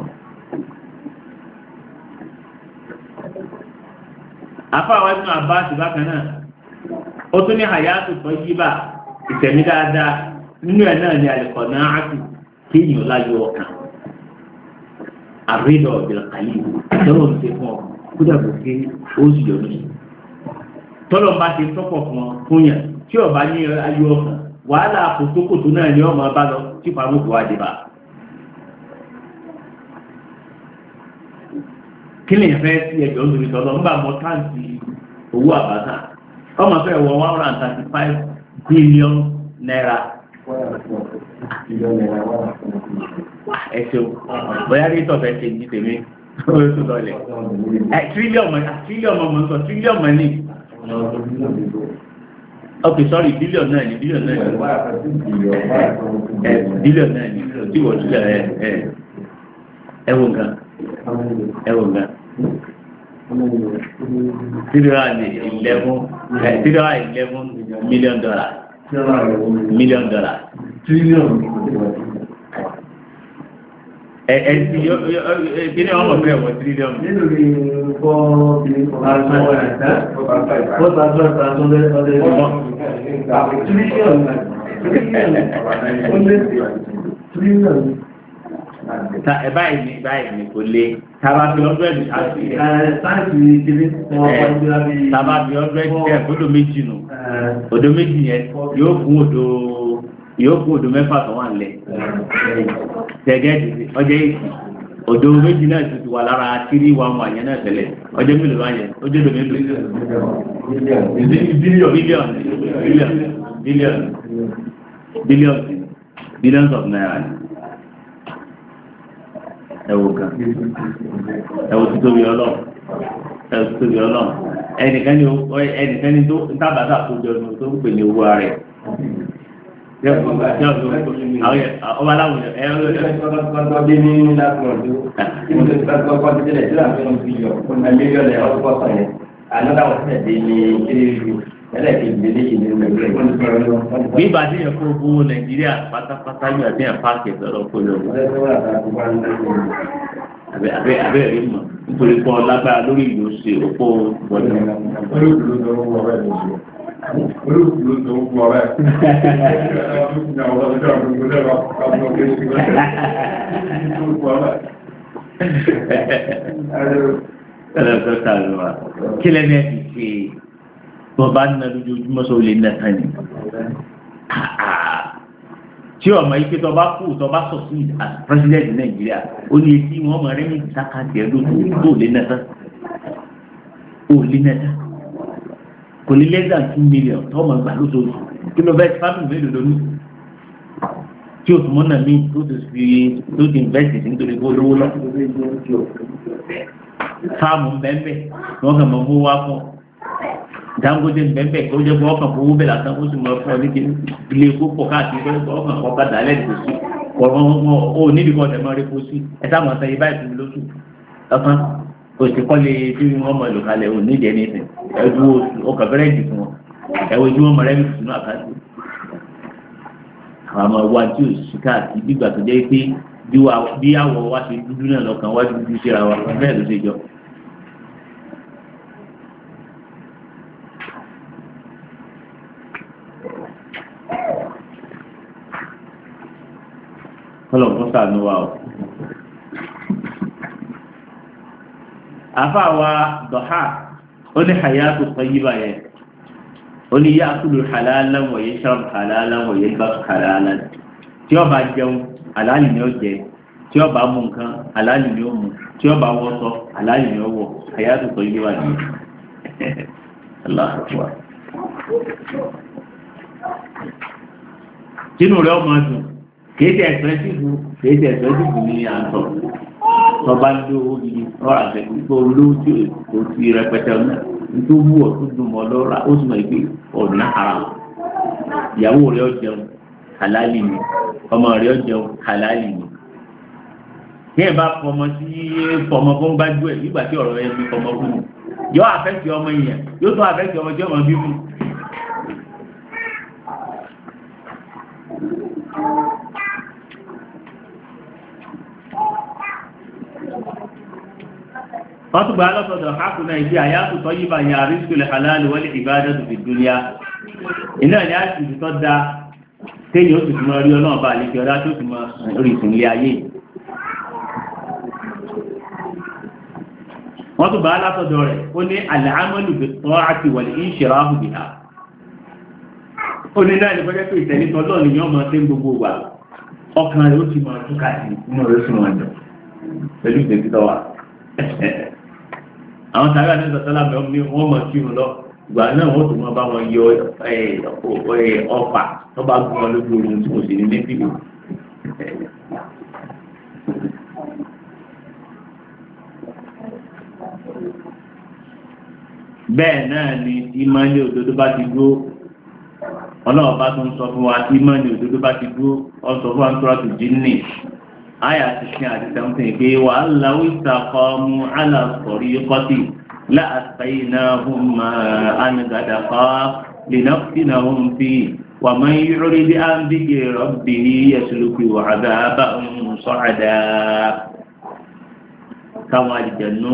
Speaker 1: afáwọn ẹ̀sùn àbáàsì bákan náà ó tún ní hayatu tayyiba ìtẹ̀mí dáadáa nínú ẹ̀ náà ní al-qana'atu kéèyàn láyọ̀ ọkàn àrídọ̀ ọ̀bìlàkàlì tọ́lọ̀ ń ṣe fún ọ kódà kò ké ó sì yọ̀ lóṣù tọ́lọ̀ ń bá ṣe tọ́pọ̀ fún ọ fún yàn tí ọba ní ayọ̀ ọkàn wàhálà kòtókòtó náà ni ọmọ bá lọ tí farouk wá dé bá. kí lè fẹ́ sí ẹjọ́ lórí tọ́lọ̀ ń bá mọ táǹtì owó àbáta ọmọ fẹ́ wọ 135 billion naira. ẹsẹ o bóyá rí tọ̀fẹ́ ṣe ní tèmi ó tó lọlẹ̀ tírílíọ̀mù mọ̀ sọ tírílíọ̀mù ní ok sorry bílíọ̀nù náà ní bílíọ̀nù náà ní tí wọ́n ti ẹwọ nǹkan $11 million. Trillion. ẹ̀ẹ́dì kí ni wọ́n mọ̀ fẹ́ wọ tírílíọ̀nù.
Speaker 2: nínú ní fọ́ bí
Speaker 1: báyìí ni kò lé tábà fi ọdún àti
Speaker 2: sáàtì kiri
Speaker 1: tábà fi ọdún ẹ̀ odò méjì nù odò méjì yẹn yóò fún odò mẹ́fà tó wà nílẹ̀ tẹ̀gẹ́ ọjọ́ èsì odò méjì náà ti wà lára tírí wa wà yẹn náà tẹ́lẹ̀ ọjọ́ mélòó wà yẹn ọjọ́ odò mélòó billions of naira ẹwọ kan ẹwọ títóbi Ọlọ́run ẹnìkan ní tó tábàtà kó jọ ní tó ń pè ní owó rẹ̀ ọba aláwọ̀ ẹ̀rọ
Speaker 2: bí ní lápọ̀lọ́dún ìgbésọ̀kọ́ ti tẹ́lẹ̀ tí láàrín mílíọ̀nù ọ̀pọ̀lọpọ̀ yẹn ànádàwọ̀ tẹ́lẹ̀ ní kéré
Speaker 1: bí ìbàdí yẹn kó gbówó Nàìjíríà pátápátá yóò àti yẹn páàkì ìtọ́lọ́ kó lọ. abẹ́ rí mọ̀ nítorí pé lágbára lórí ìlú ṣe òpó gbọ́dọ̀. kí lẹ́nu ẹ̀ fi ṣe bọ́ba nínú lójoojúmọ́ sọ lè nà tán ni tí ọmọ yìí pé tọba kú tọba sọ sí as president Nàìjíríà ó ní etí wọn mọ rẹ́mi sákàtì ẹ̀ lóṣù tó lè nà tán ó lè nà tán kò ní less than 2 million tọ́mọ gbà lóṣooṣù kí ló fẹ́ family mélòó lónìí tí o tún mọ́ náà mí tó ti invest nítorí kó lówó lọ fáàmù bẹ́ẹ̀ wọ́n kàn mọ́ mú wá fún Dangote bẹ́ẹ̀ kó jẹ́ fún ọkàn fowó bẹ́ẹ̀ lásán ó sì mọ fún ọ ní kí ilé epo pọ̀ káàkiri pé ọkàn kọ́ kàdá lẹ́nu kò sí ọ̀rọ̀ ó níbi kan ọ̀dẹ̀ máa rí kó sí ẹ sáà máa sẹ́yìn báyìí fún mi lóṣù ọkàn òsì kọ́lé tí wọ́n mọ̀ lò kalẹ̀ ò nídìí ẹni sìn ẹ̀dú oṣù ọkàn fẹ́rẹ́ dì fún wọn ẹ̀wọ̀n tí wọ́n mọ̀ rẹ́mi sínú àkáǹtì àwọn ọmọ wa tí ò sí káàkiri gbígbà tó jẹ́ pé bí àwọ̀ wa ṣe dúdú náà lọ́kàn wá dúdú síra wa bẹ́ẹ̀ ló ṣe jọ. Ọlọ́run ṣàánú wa o. Àfáàwà dọ̀há ó ní hayatu tayyiba yẹn ó ní ya'kulu halalan wa yashrabu halalan wa yalbasu halalan tí ó bá jẹun àlàálì ni ó jẹ tí ó bá mú nǹkan àlàálì ni ó mú tí ó bá wọṣọ àlàálì ni ó wọ̀ hayatu tayyiba ni Allahu Akbar. Tínú rẹ̀ ọmọ dùn kéde ẹ̀sẹ̀sìfù ní àtọ̀ tọba ń lo yìí ọ̀rọ̀ àtẹ̀kùgbọ́ olóòtú kò sí rẹpẹtẹ náà nítorí wú ọ̀ tó dùn mọ́ lọ́ra ó sì mọ̀ pé ọ̀nà ara ìyàwó rẹ̀ ó jẹun halali ni ọmọ rẹ̀ ó jẹun halali ni. ní ẹ̀ bá fọmọ sí fọmọ fún gbájú ẹ̀ nígbà tí ọ̀rọ̀ ẹ̀ fi fọmọ fún mi yóò àfẹ́sì ọmọ yẹn yóò tún àfẹ́sì ọmọ tí ọmọ bí fún. wọ́n tún gba alọ́sọ̀dọ̀ hákùnà ìdí àyàtò tọ́ yíba ní àrísìkò halal wal ibadatu fi dunya iná ní àṣìṣì tó dá téyìn ó sì túnmọ̀ rí ọlọ́run bá àlejò ọlá tó túnmọ̀ rí ìsìnlẹ̀ ayé. wọ́n tún gba alọ́sọ̀dọ̀ rẹ̀ ó ní al-amalu bit-ta'ati wal-inshirahu biha ó ní náà ní pẹ́jẹ́ pé ìtẹ̀lẹ́tọ̀ ọlọ́run ni wọ́n máa tẹ́ gbogbo wa ọkàn rẹ̀ ó ti máa túkà sí inú rẹ̀ sì máa jọ pẹ̀lú ìtẹ̀lẹ́tọ̀ wa àwọn tàbí àti ìsọ̀tọ́lá bẹ̀rẹ̀ ní wọ́n mọ̀ sí lọ ìgbà náà wọ́n tún mọ́ bá wọn yọ ọfà tó bá gún wọn lójú oorun tí mo sì ní nípìlẹ̀. bẹ́ẹ̀ náà ni ìmánì òdodo bá ti dúró ọlọ́run bá tún sọ fún wa ìmánì òdodo bá ti dúró ọ sọ fún wa ń tọ́ra tó dín ní àyà 16 àti 17 pé wà láwí ìsàkọ́mú aláàkọ̀rí kọ́tì láàpẹ́yìnáhùn máa ánìgàdàkọ́ lè náà fi ومن يعرض عن ذكر ربه يسلكه عذابا صعدا káwọn àlùjànnú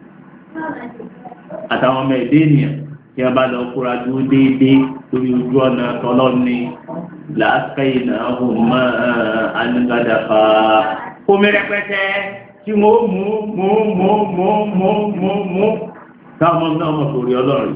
Speaker 1: àtàwọn ọmọ ẹ̀dẹ́ ènìyàn tí a bá lọ kóra dúró déédéé lórí ojú ọ̀nà tọ́lọ́ni làákàyè náà hù mọ́ anúgádàfà omi rẹpẹtẹ tí wọ́n mú táwọn ọmọ náà mọ̀ sórí ọlọ́run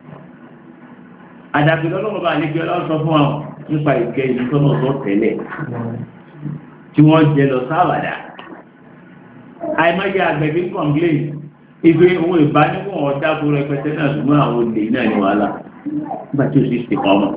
Speaker 1: àdàbí lọ́lọ́run bá lè gbé ọlọ́run sọ fún àwọn nípa ìkẹ́ ìlú tọ́nà tó tẹ́lẹ̀ tí wọ́n jẹ lọ sáwàdà àìmáyé àgbẹ̀bí kọ̀ǹgléì ìgbé owó ìbániwọ̀n ọ̀dáko rẹpẹtẹ náà ṣùgbọ́n àwọn olè náà ní wàhálà nígbà tí ó sì ṣe kọ́mọ̀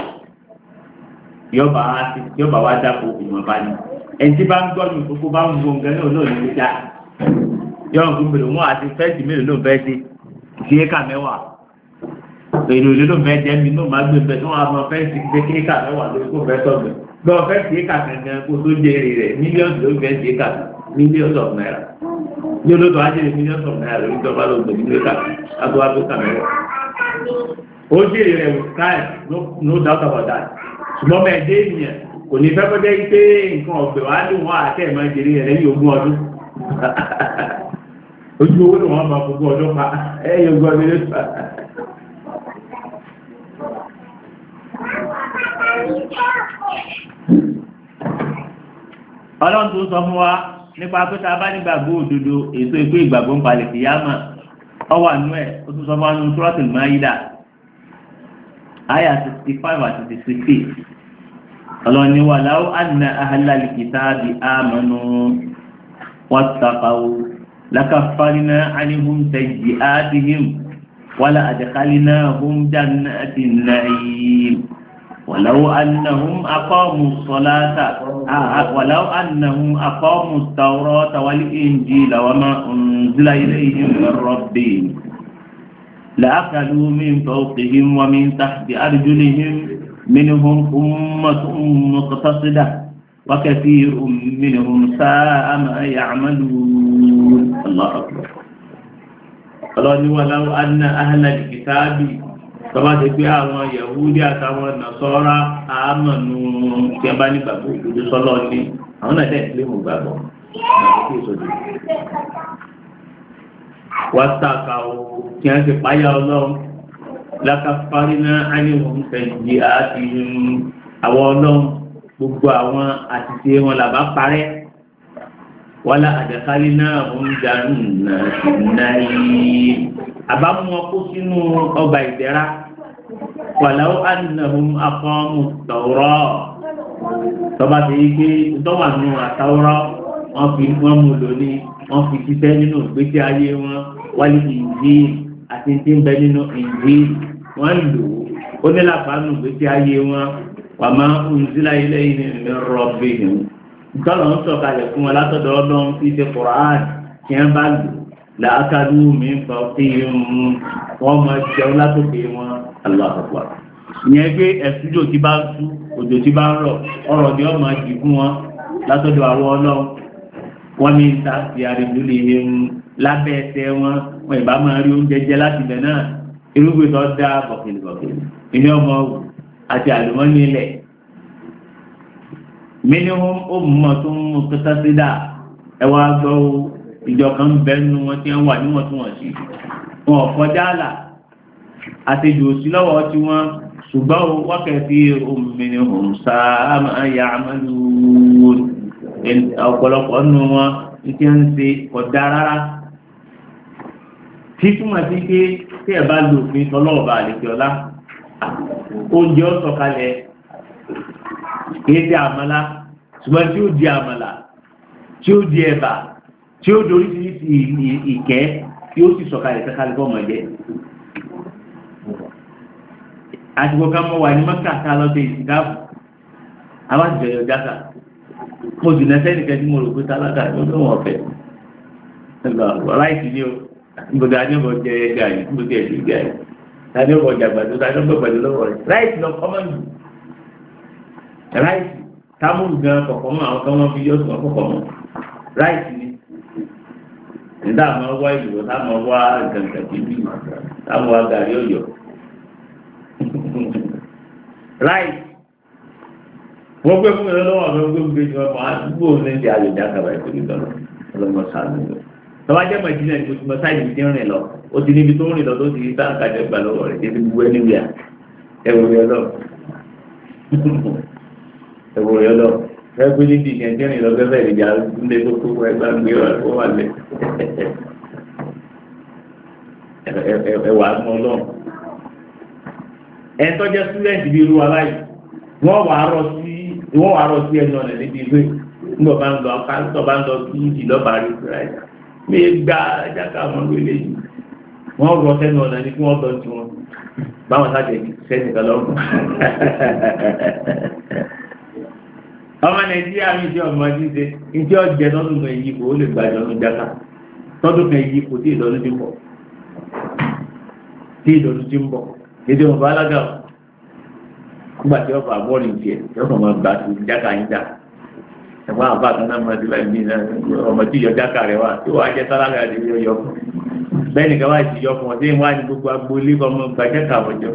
Speaker 1: yọba wá dáko ìwọ̀n bá ní ẹni tí bá ń gbọ́ mi kókó bá ń wo nǹkan náà náà ní ìjà yọ̀rùn fún mi lòun àti fẹ́ẹ̀sì mélòó ló ń fẹ́ sí sí éka mẹ́wàá èrò ìlú ló ń fẹ́ jẹ́ mi náà má gbé bẹ́ẹ̀ tí wọ́n á mọ fẹ́ẹ̀sì sí éka mẹ́wàá lórí kó fẹ́ sọ̀gbẹ̀ gbọ́ fẹ́ẹ̀sì éka kankan kó tó jẹ́ èrè rẹ̀ mílíọ̀nù ló fẹ́ sí éka mílíọ̀nù of naira ní olóòtú ajẹ́rẹ́ mílíọ̀nù of naira lórí ìjọba ló gbé nínú éka àtọ́ àtọ́ka mẹ́wàá ó jèrè rẹ̀ with time no doubt about that ṣùgbọ́n mẹ́ẹ̀dẹ́ ènìyàn kò ní fẹ́ kọjá pé nǹkan ọ̀gbẹ̀ wá ló wọ́n àtẹ́ ẹ̀mọ́ ìjèrè rẹ̀ lẹ́yìn 20 ọdún ojú owó ló wọ́n máa gbogbo ọdún pa ẹ̀yìn ogún ọdún lẹ́sà ọlọ́run tó sọ fún wa nípa pé tá a bá nígbàgbọ́ òdodo èso ìpé ìgbàgbọ́ ń palẹ̀ kìí yámà ọwà nú ẹ̀ ó tún sọ fún wa nínú Suratul Maida àyà 65 àti 66 ọlọ́run ní walau anna ahlal kitabi amanu wattaqaw lakaffarna anhum sayyi'atihim wala adkhalnahum jannatin na'im ولو أنهم أقاموا الصلاة التوراة والإنجيل وما أنزل إليهم من ربهم لأكلوا من فوقهم ومن تحت أرجلهم منهم أمة مقتصدة وكثير منهم ساء ما يعملون الله أكبر قالوا ولو أن أهل الكتاب tọ́bá ti pé àwọn Yahudi àtàwọn Nasara àmọ̀nù tí a bá ní gbàgbọ́ ìdúdú sọ́lọ́ ní àwọn náà dẹ̀ sílé mú gbàgbọ́ kí èsòdì wàtàkà ò kí a ti páyà ọlọ́run lákàfárí náà ánìwọ̀n fẹ̀yì àti àwọn ọlọ́run gbogbo àwọn àtìsí wọn làbá parẹ́ wálá àjàkálí náà ń dànù náà àbámu ọkọ sínú ọgbà ìdẹ̀ra wàláwó annahum aqamu at-Tawrah tọba ti yí pé tọ́wà nù àtàwọ́rọ́ wọ́n mú lò ní wọ́n fi ṣiṣẹ́ nínú ìgbésí ayé wọn wálé Injil àti tí ń bẹ nínú Injil wọ́n lò ó nílàpá nù ìgbésí ayé wọn wa ma unzila ilayhim min rabbihim ìtọ́lọ̀ ń sọ̀kalẹ̀ fún wọn látọ̀dọ̀ Ọlọ́run tí ṣe Qur'an kí wọ́n bá lò láàkàdú mi ń fa òkè wọn mọ jẹun látòkè wọn aláàpapọ̀ ìyẹn pé ẹ̀sùjò tí bá ń tú òjò tí bá ń rọ̀ ọ̀rọ̀ ni ọmọ jì fún wọn látọ̀dọ̀ àwọn Ọlọ́run wọn ní ta sí àrègbélé lábẹ́ ẹsẹ̀ wọn ìbá máa rí oúnjẹ jẹ láti ibẹ̀ náà irúgbìn tó dá bọ̀kìlìbọ̀kìlì ilé ọmọ àti àlùmọ́nì ilẹ̀ minimum ummatun muqtasida ẹwà gbọ́ ìjọ kan bẹ́nu wọn tí wọ́n wà níwọ̀ntúnwọ̀nsí wọn ọ̀kọjá àlà àtejò sí lọ́wọ́ tí wọ́n ṣùgbọ́n wákẹ̀ẹ́fì minhum sa'a ma ya'malun ọ̀pọ̀lọpọ̀ nù wọn tí wọ́n ń ṣe kọjá rárá tí túmọ̀ sí pé tí ẹ̀ bá lò fún tọ́lọ́ọ̀bà àlejòọlá oúnjẹ ọ̀sọ̀kalẹ̀ kìí di àmàlà ṣùgbọ́n tí ó di àmàlà tí ó di ẹ̀bà tí ó dorí sí ìkẹ́ tí ó sì sọ̀kalẹ̀ sẹ́kálẹ̀ fọ́mọ ẹ̀jẹ̀ àtìkò ká mọ́ wà ní mọ́kàtà lọ́sẹ̀ ìsìkáàfù àwọn àjẹyọ̀ játa mo jù náà sẹ́nìkẹ́ tí mo rò pé tálákà ló ń wọ̀n fẹ́ láìsí ní o gbogbo àjọbọ̀ jẹ gàrí gbogbo ẹ̀sì gàrí àjọbọ̀ jàgbàdo àjọbọ̀ pẹ̀lú lọ́wọ́ rẹ̀ láìsí lọ kọ́mọ́ jù láìsí támúrù gan kọ̀kọ́ mọ́ àwọn kan wọ́n fi yọ́sùn ọkọ̀ mọ́ láìsí ni nígbà máa wá ìlú táwọn wá gàǹgà bíbí táwọn wá gàrí ọ̀yọ́ láìsí wọ́n gbé fún mi lọ́wọ́ àwọn gbé jù ọmọ àdúgbò ní ìdí ayò jákàbá ìpínlẹ̀ lọ́nà ọlọ́mọ sàánú lọ. tọ́wọ́ jẹ́ mọ̀jìnà ní oṣù mọ́sáìdì tí ń rìn lọ ó ti níbi tó ń rìn lọ tó ti rí táǹkà jẹ́ gbà lọ́wọ́ rẹ̀ títí gbogbo ẹni wíyà ẹ̀wò rẹ̀ lọ. ẹ̀wò rẹ̀ lọ ẹgbẹ́ níbi ìyẹn rìn lọ gẹ́gẹ́ ìjà ńlé tó kó ẹgbẹ́ gbé wà lẹ̀. ẹ̀wà mọ́ lọ́n. ẹ̀ tọ́jẹ́ súrẹ́ǹtì bíi irú aláì wọ́n wà á rọ sí ẹnu ọ̀nà níbi ìwé nígbà bá ń lọ káńtọ̀ bá ń lọ sí ìdìlọ́bà rí ìgbà mi gba jákà wọn wọlé yìí wọ́n rọ sẹ́nu ọ̀nà ní kí wọ́n lọ sí wọn báwọn sáà jẹ́ sẹ́ni kan lọ́gùn. ọmọ nàìjíríà mi jẹ́ ọmọ jíjẹ ìjẹ́ ọjẹ́ lọ́dún kan èyí kò ó lè gbàjọ́ ní jákà tọ́dún kan èyí kò tí ìdọ́dún ti ń bọ̀ èdè wọn bá alága nígbà tí ọkọ̀ àbọ̀rìn tiẹ̀ yọkọ̀ máa gbà tó jákà yín dà ẹ̀fọn àbá kan náà máa ti báyìí bí ọmọ tí yọ jákà rẹ̀ wá tí wọ́n á jẹ́ sálága rẹ̀ yọ fún bẹ́ẹ̀ nìkan wá ti yọ fún ọ tí wọ́n á ní gbogbo agboolé kọ́ ọmọ gba jákà wọ́n jọ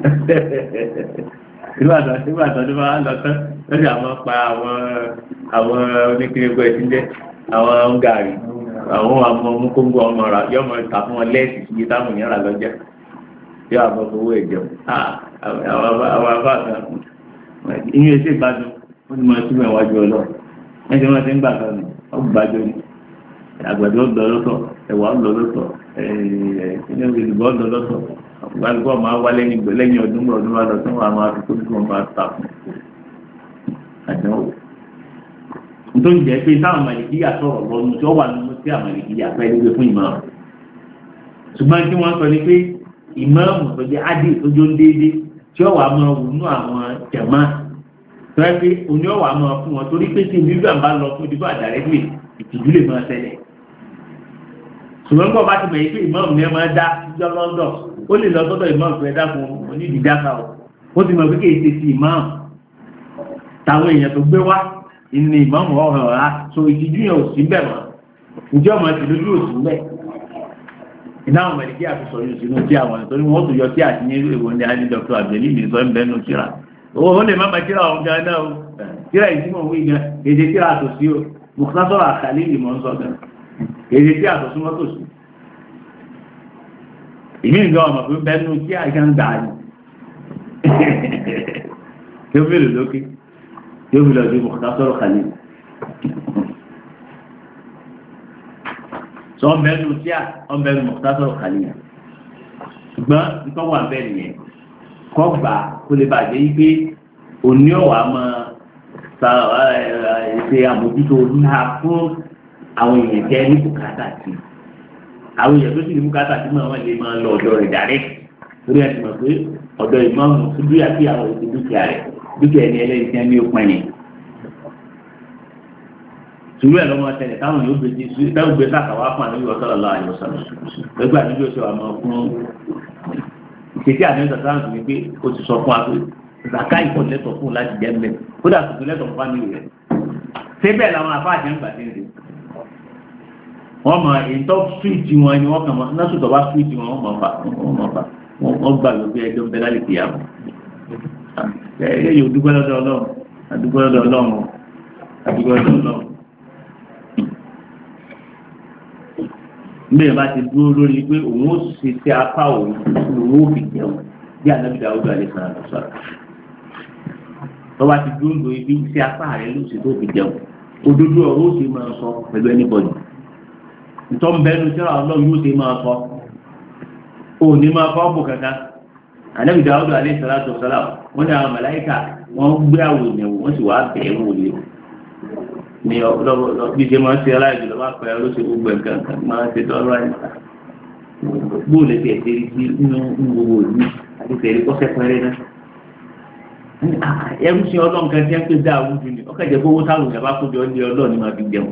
Speaker 1: ìbàdàn tó máa lọ tán lọ́sẹ̀ àwọn pa àwọn oníkiri gbọ́ ẹ̀sìn jẹ́ àwọn gàrí àwọn ọmọ kóńgó ọmọ rà yọ ọmọ ìta fún wọn lẹ́ẹ̀sì iye táwọn èèyàn rà lọ́jà yọ àbọ̀ fowó ẹ̀jẹ̀ àwọn afáàkà inú ẹsẹ̀ ìbàdàn wọ́n ti máa túbọ̀ ìwájú ọlọ́ ẹ̀sẹ̀ wọn ti ń gbà kan nù ọgbàjọ ni àgbàdo ọ̀dọ́ lọ́tọ̀ ẹ̀wà ọ̀dọ́ lọ́tọ̀ ìdìbò ọ̀dọ́ lọ́tọ̀ gbàgbọ́ máa wá lẹ́yìn ọdún wa lọ tí wọ́n máa fi kó tí wọ́n máa ta fún àdánwò. nítorí jẹ́ pé táwọn màlìkíyà sọ̀rọ̀ lọ́nu tí wọ́n wà nínú sí àwọn màlìkíyà pẹ́ nígbè fún ìmáàmù. ṣùgbọ́n tí wọ́n sọ ni pé ìmáàmù tó jẹ́ ádì tó jó ń déédé tí ó wà máa wù nú àwọn jàmá tó yẹ pé òní ó wà máa fún wọn torí pé tí ìbílẹ̀ bá lọ fún ìdìbò àdàrẹ́gbè ìtìjú lè máa ṣẹlẹ̀. ṣùgbọ́n bọ́ bá ti mọ̀ yìí pé ìmáàmù ni ẹ máa dá jọ lọ́dọ̀ ó lè lọ sọ́dọ̀ ìmáàmù fẹ́ dákun onídìíjáka o ó ti mọ̀ pé kì í ṣe ti ìmáàmù táwọn èèyàn tó gbé wá ìní ìmáàmù ọ̀hún ọ̀rá so ìtìjú yẹn ò sí bẹ̀ mọ́ ìjọ ọmọ ti lójú ò sí bẹ̀ ìdáhùn mẹ́rin kí àfisọ̀ yóò sínú tí àwọn ìtọ́ni wọ́n tó yọ tí àtìyẹ́ ìwò ní alẹ́ dr abdeli ní sọ ẹ̀mbẹ́ nù tíra ó lè má ma tíra ọ̀hún gan náà o tíra ìsímọ̀ wí gan èdè tíra àtòsí o mùsùlùmí àkàlẹ́ ìmọ̀ ń sọ gan èdè tíra àtòsí mọ́tòsí ìmí ìgbà ọmọ pé bẹ́ẹ̀nu tí àìsà ń gbà ní tí ó fèrè lókè tí ó fi lọ sí mọ̀kátọ́rọ̀ kàlẹ̀ sọ ọmọbẹ̀nu tí ọmọbẹ̀nu mọ̀kátọ́rọ̀ kàlẹ̀ ṣùgbọ́n nítorí wà bẹ́ẹ̀ nìyẹn kọ́ gbà kó lè bàjẹ́ yí pé òní ọ̀wà máa ṣe àmójútó ńlá fún àwọn èèyàn jẹ́ ní bùkátà sí àwọn èèyàn tó sì ní bùkátà tí wọ́n lè máa lọ ọ̀dọ̀ rẹ̀ dàrẹ́ torí ẹ̀ ti mọ̀ pé ọ̀dọ̀ ìmọ̀ọ́mù síbí àti àwọn ètò dúkìá rẹ̀ dúkìá ẹni ẹlẹ́yìn tí wọ́n ní òpin ni. sùúrù ẹ̀ lọ́mọ tẹ̀lé táwọn yóò gbé jésù táwọn gbé sàkàwá fún àdúgbò sallallahu alaihi wasallam lẹ́gbẹ́ àdúgbò ṣe wà máa fún ìṣèjì àdúgbò sàkàwá ní pé ó ti sọ fún wa pé zaka ìkọ̀lẹ́tọ̀ fún láti jẹ́ mbẹ́ kódà tuntun lẹ́tọ̀ fún fámìlì rẹ̀ síbẹ̀ làwọn afáàjẹ́ ń gbàdé wọ́n mọ ìtọ́ fíìtì wọn ni wọ́n kàn mọ́ nọ́ọ̀sì tó bá fíìtì wọn wọ́n mọ̀ fà wọ́n gbà lóbi ẹjọ́ ń bẹ lálẹ́ kìí àmọ́ ẹ yóò dúpẹ́ lọ́dọ̀ ọlọ́run àdúgbò lọ́dọ̀ ọlọ́run àdúgbò lọ́dọ̀ ọlọ́run. mbẹ́ẹ̀ bá ti dúró lórí pé òun ó ṣe sí apá òun òun ó fi jẹun bí ànábì Dáúdù alẹ́ sàn án sọ̀rọ̀ tọ́wá ti dúró lórí bí sí apá rẹ̀ ló ṣe tó fi jẹun òdodo ọ̀rọ̀ ó ṣe máa sọ pẹ̀lú anybody ntọ́ mbẹ́nu tí ọlọ́run yóò ṣe máa kọ́ òní máa kọ́ bò kankan ànábì Dáúdù alayhi salatu wassalam wọ́n ní àwọn màláíkà wọ́n gbé àwọn ènìyàn wọ́n sì wá bẹ̀ẹ́ wò lé ní bí ṣe máa ń ṣe aláìjù lọ́wọ́ pẹ̀ ló ṣe gbogbo nǹkan kan máa ń ṣe dọ́rọ̀ àìsàn bóòlù ti ẹ̀ tẹ́lẹ̀ sí inú gbogbo òní àti tẹ̀lé kọ́sẹ́ pẹ́rẹ́ náà ẹrú sí ọlọ́run kan tí wọ́n pè dá àwùjọ ni ọkọ̀ ìjẹ́ gbogbo táwọn ìyàbá kójọ ní ọlọ́run ni máa fi jẹun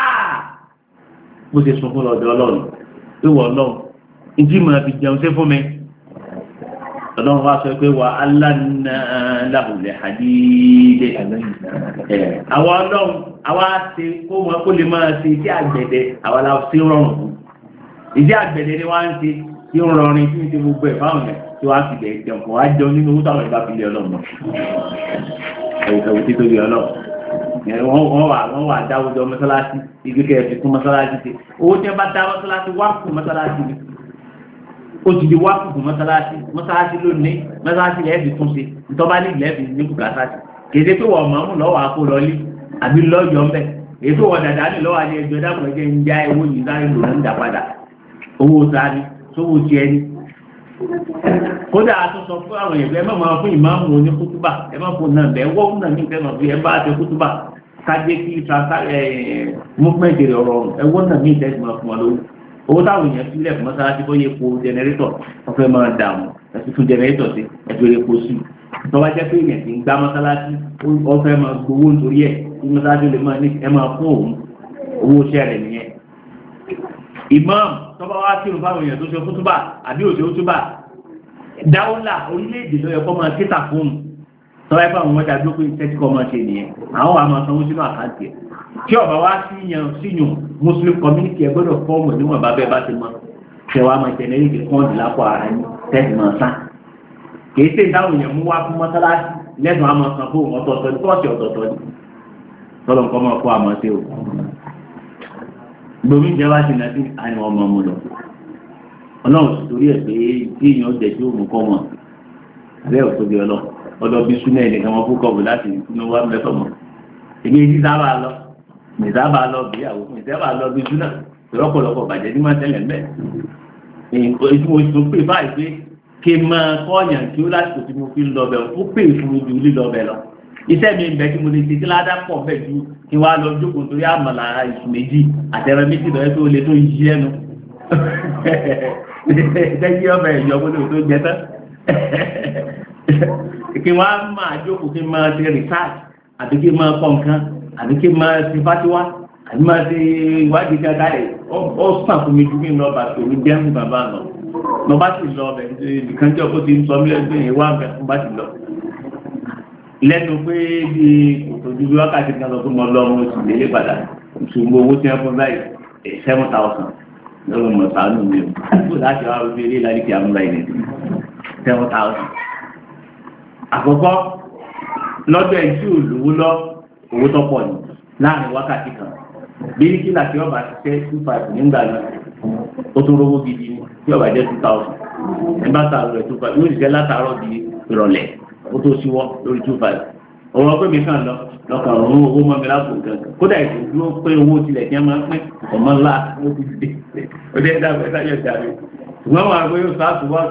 Speaker 1: bó ṣe sun fún lọ́dọ̀ ọlọ́run pé wọ́n ọlọ́run ìdí máa fi jẹun sí fún mi ọlọ́run wá sọ pé wà aláǹnà láhùlẹ̀ àdídé àwọn ọlọ́run àwa ṣe kó wọn kó lè máa ṣe iṣẹ́ àgbẹ̀dẹ àwọn aláwọ̀ sí rọrùn fún iṣẹ́ àgbẹ̀dẹ ni wọ́n ń ṣe tí ń rọrin tí ń ṣe gbogbo ẹ̀ fáwọn ẹ̀ tí wọ́n á fi bẹ̀ẹ̀ jẹun kó wá jẹun nínú owó táwọn ìbá fi lé ọlọ́run ẹ̀wù tí tóbi ọlọ́ wọ́n wà dáwùjọ mọ́sálásí ibi kẹ́ ẹ̀ fi fún mọ́sálásí ti owó tí wọ́n bá dá mọ́sálásí wá fún mọ́sálásí ni ó ti di wá fún mọ́sálásí lónìí mọ́sálásí lẹ́ẹ̀ fi tún ṣe ìtọ́ba ní ilẹ̀ fi ní bùkátà sí kéde pé wọ́n mọ̀ọ́mù lọ́wọ́ àpò lọ́lí àbí lọ́yọ̀ ńbẹ èyí tó wọ́n dàda ní lọ́wọ́ àti ẹgbẹ́ dàpọ̀ ẹgbẹ́ ń já owó yìí sáré lò ń dà padà owó sáré sówó tiẹ̀ ní. kódà a tún sọ fún àwọn èèyàn ẹ má máa fún ìmáàmù oní kútúbà ẹ má fún náà bẹ́ẹ̀ wọ́n náà ní ìfẹ́ náà fi ẹ bá ti kútúbà kájé kí mọ́fúmẹ́ntì rẹ̀ ọ̀rọ̀ ẹ wọ́n náà ní ìfẹ́ máa fún wọn lówó owó táwọn èèyàn sílẹ̀ fún mọ́sálásí bóyá epo jẹnẹrétọ̀ wọ́n fẹ́ máa dààmú ẹ̀sìn fún jẹnẹrétọ̀ sí ẹ̀fẹ́ epo sí tọ́wá jẹ́ pé èèyàn ti ń gbá mọ́sálásí ó fẹ́ máa gbowó nítorí ẹ̀ tí mọ́sálásí lè máa ní ẹ máa fún òun owó iṣẹ́ rẹ̀ nìyẹn. ìmáàmù tọ́ba wá kírun fáwọn èèyàn tó ṣe kútúbà àbí òṣè kútúbà dáwọ́là orílẹ̀-èdè ló yẹ kó máa kíta fún un tọ́wá ẹ̀fọ́ àwọn ọmọdé àdúgbò iṣẹ́ tí kò máa ṣe nìyẹn àwọn àmọ́ sanwó sínú àkáǹtì ẹ̀ tí ọba wá síyàn muslim community ẹ gbọ́dọ̀ fọ́ọ̀mù níwọ̀n bá bẹ́ẹ̀ bá ti mọ́ ṣẹ̀wá máa tẹ̀lé ní fọ́ọ̀dì lápò ara ẹni tẹ́sí máa sá kìí ṣe ìdáhùn yẹn mú wá fún mọ́sálásí lẹ́nu àmọ́ san fún ọ̀tọ̀ọ̀tọ̀ ní kọ́ọ̀sì ọ̀tọ̀ọ̀tọ̀ ní tọ́lọ̀ nǹkan máa kó àmọ́ sí o gbomi jẹ́ wá sí nàbí àyàn ọmọ mu lọ ọlọ́run sì torí ẹ̀ pé tí èèyàn jẹ́ tí ó mú kọ́ mọ̀ alẹ́ ò tóbi ọlọ́ bí súnmọ́ ẹ̀ nìkan wọn fún kọ́ọ̀bù láti inú wa mẹ́fọ́ mọ́ èmi èyí sábà lọ mìsábà lọ bí àwọn mìsábà lọ bí súnà lọ́pọ̀lọpọ̀ bàjẹ́ ní máa tẹ́lẹ̀ mẹ́ èyí mo tún pè báyìí pé kí n máa kọ́ọ̀yàn kí ó lásìkò tí mo fi ń lọ bẹ̀ ó pè fún mi ju lílọ bẹ̀ lọ iṣẹ́ mi ń bẹ kí mo lè ṣe kí ládàá pọ̀ bẹ̀ ju kí wàá lọ jókòó torí àmàlà ìṣù méjì àtẹ̀rẹ̀ méjì lọ́yẹ́ tó lè tó yí ẹnu jẹ́kí ọbẹ̀ ìyọ̀bọ̀lẹ̀ tó jẹ tán kí wọ́n á máa jókòó kí n máa ṣe research àbí kí n máa kọ́ nǹkan àbí kí n máa ṣe fásiwá àbí máa ṣe ìwádìí kankan rẹ̀ ó sàn fún mi ju kí n lọ bá tòun jẹ́ fún bàbá lọ lọ bá sì lọ ọbẹ̀ nìkan jẹ́ kó ti ń sọ mí lẹ́gbẹ̀ẹ́ yẹn wá ọbẹ̀ fún bá sì lọ. lẹ́nu pé bí òtòjú wákàtí kan lọ tó mọ lọ́rùn oṣù lélẹ̀ padà ṣùgbọ́n owó tí wọ́n fún báyìí 7,000 lọ́wọ́ mọ̀ sàánù mi ò kó láti wá ojú ilé láti kí amúlá ilẹ̀ 7,000. àkọ́kọ́ lọ́dọ̀ ẹ̀ tí ò lówó lọ owó tó pọ̀ ní láàrin wákàtí kan bí kí láti ọba ṣiṣẹ́ 2,500 nígbà náà ó tún rówó gidi ní tí ọba jẹ́ 2,000 nígbà tá a lọ 2,500 yóò ṣiṣẹ́ látàárọ̀ di ìrọ̀lẹ́ ó tó ṣíwọ́ lórí 2,500 ọ̀rọ̀ pé mi kàn lọ lọ́kàn òun owó mọ́ mi lápò gangan kódà ìdúró pé owó tilẹ̀ kí wọ́n máa ń pín ọmọ ńlá ó ti dé ó dé dábẹ́ sáyọ̀ jáde ṣùgbọ́n wọn àgbẹ̀ yóò sáàtùwá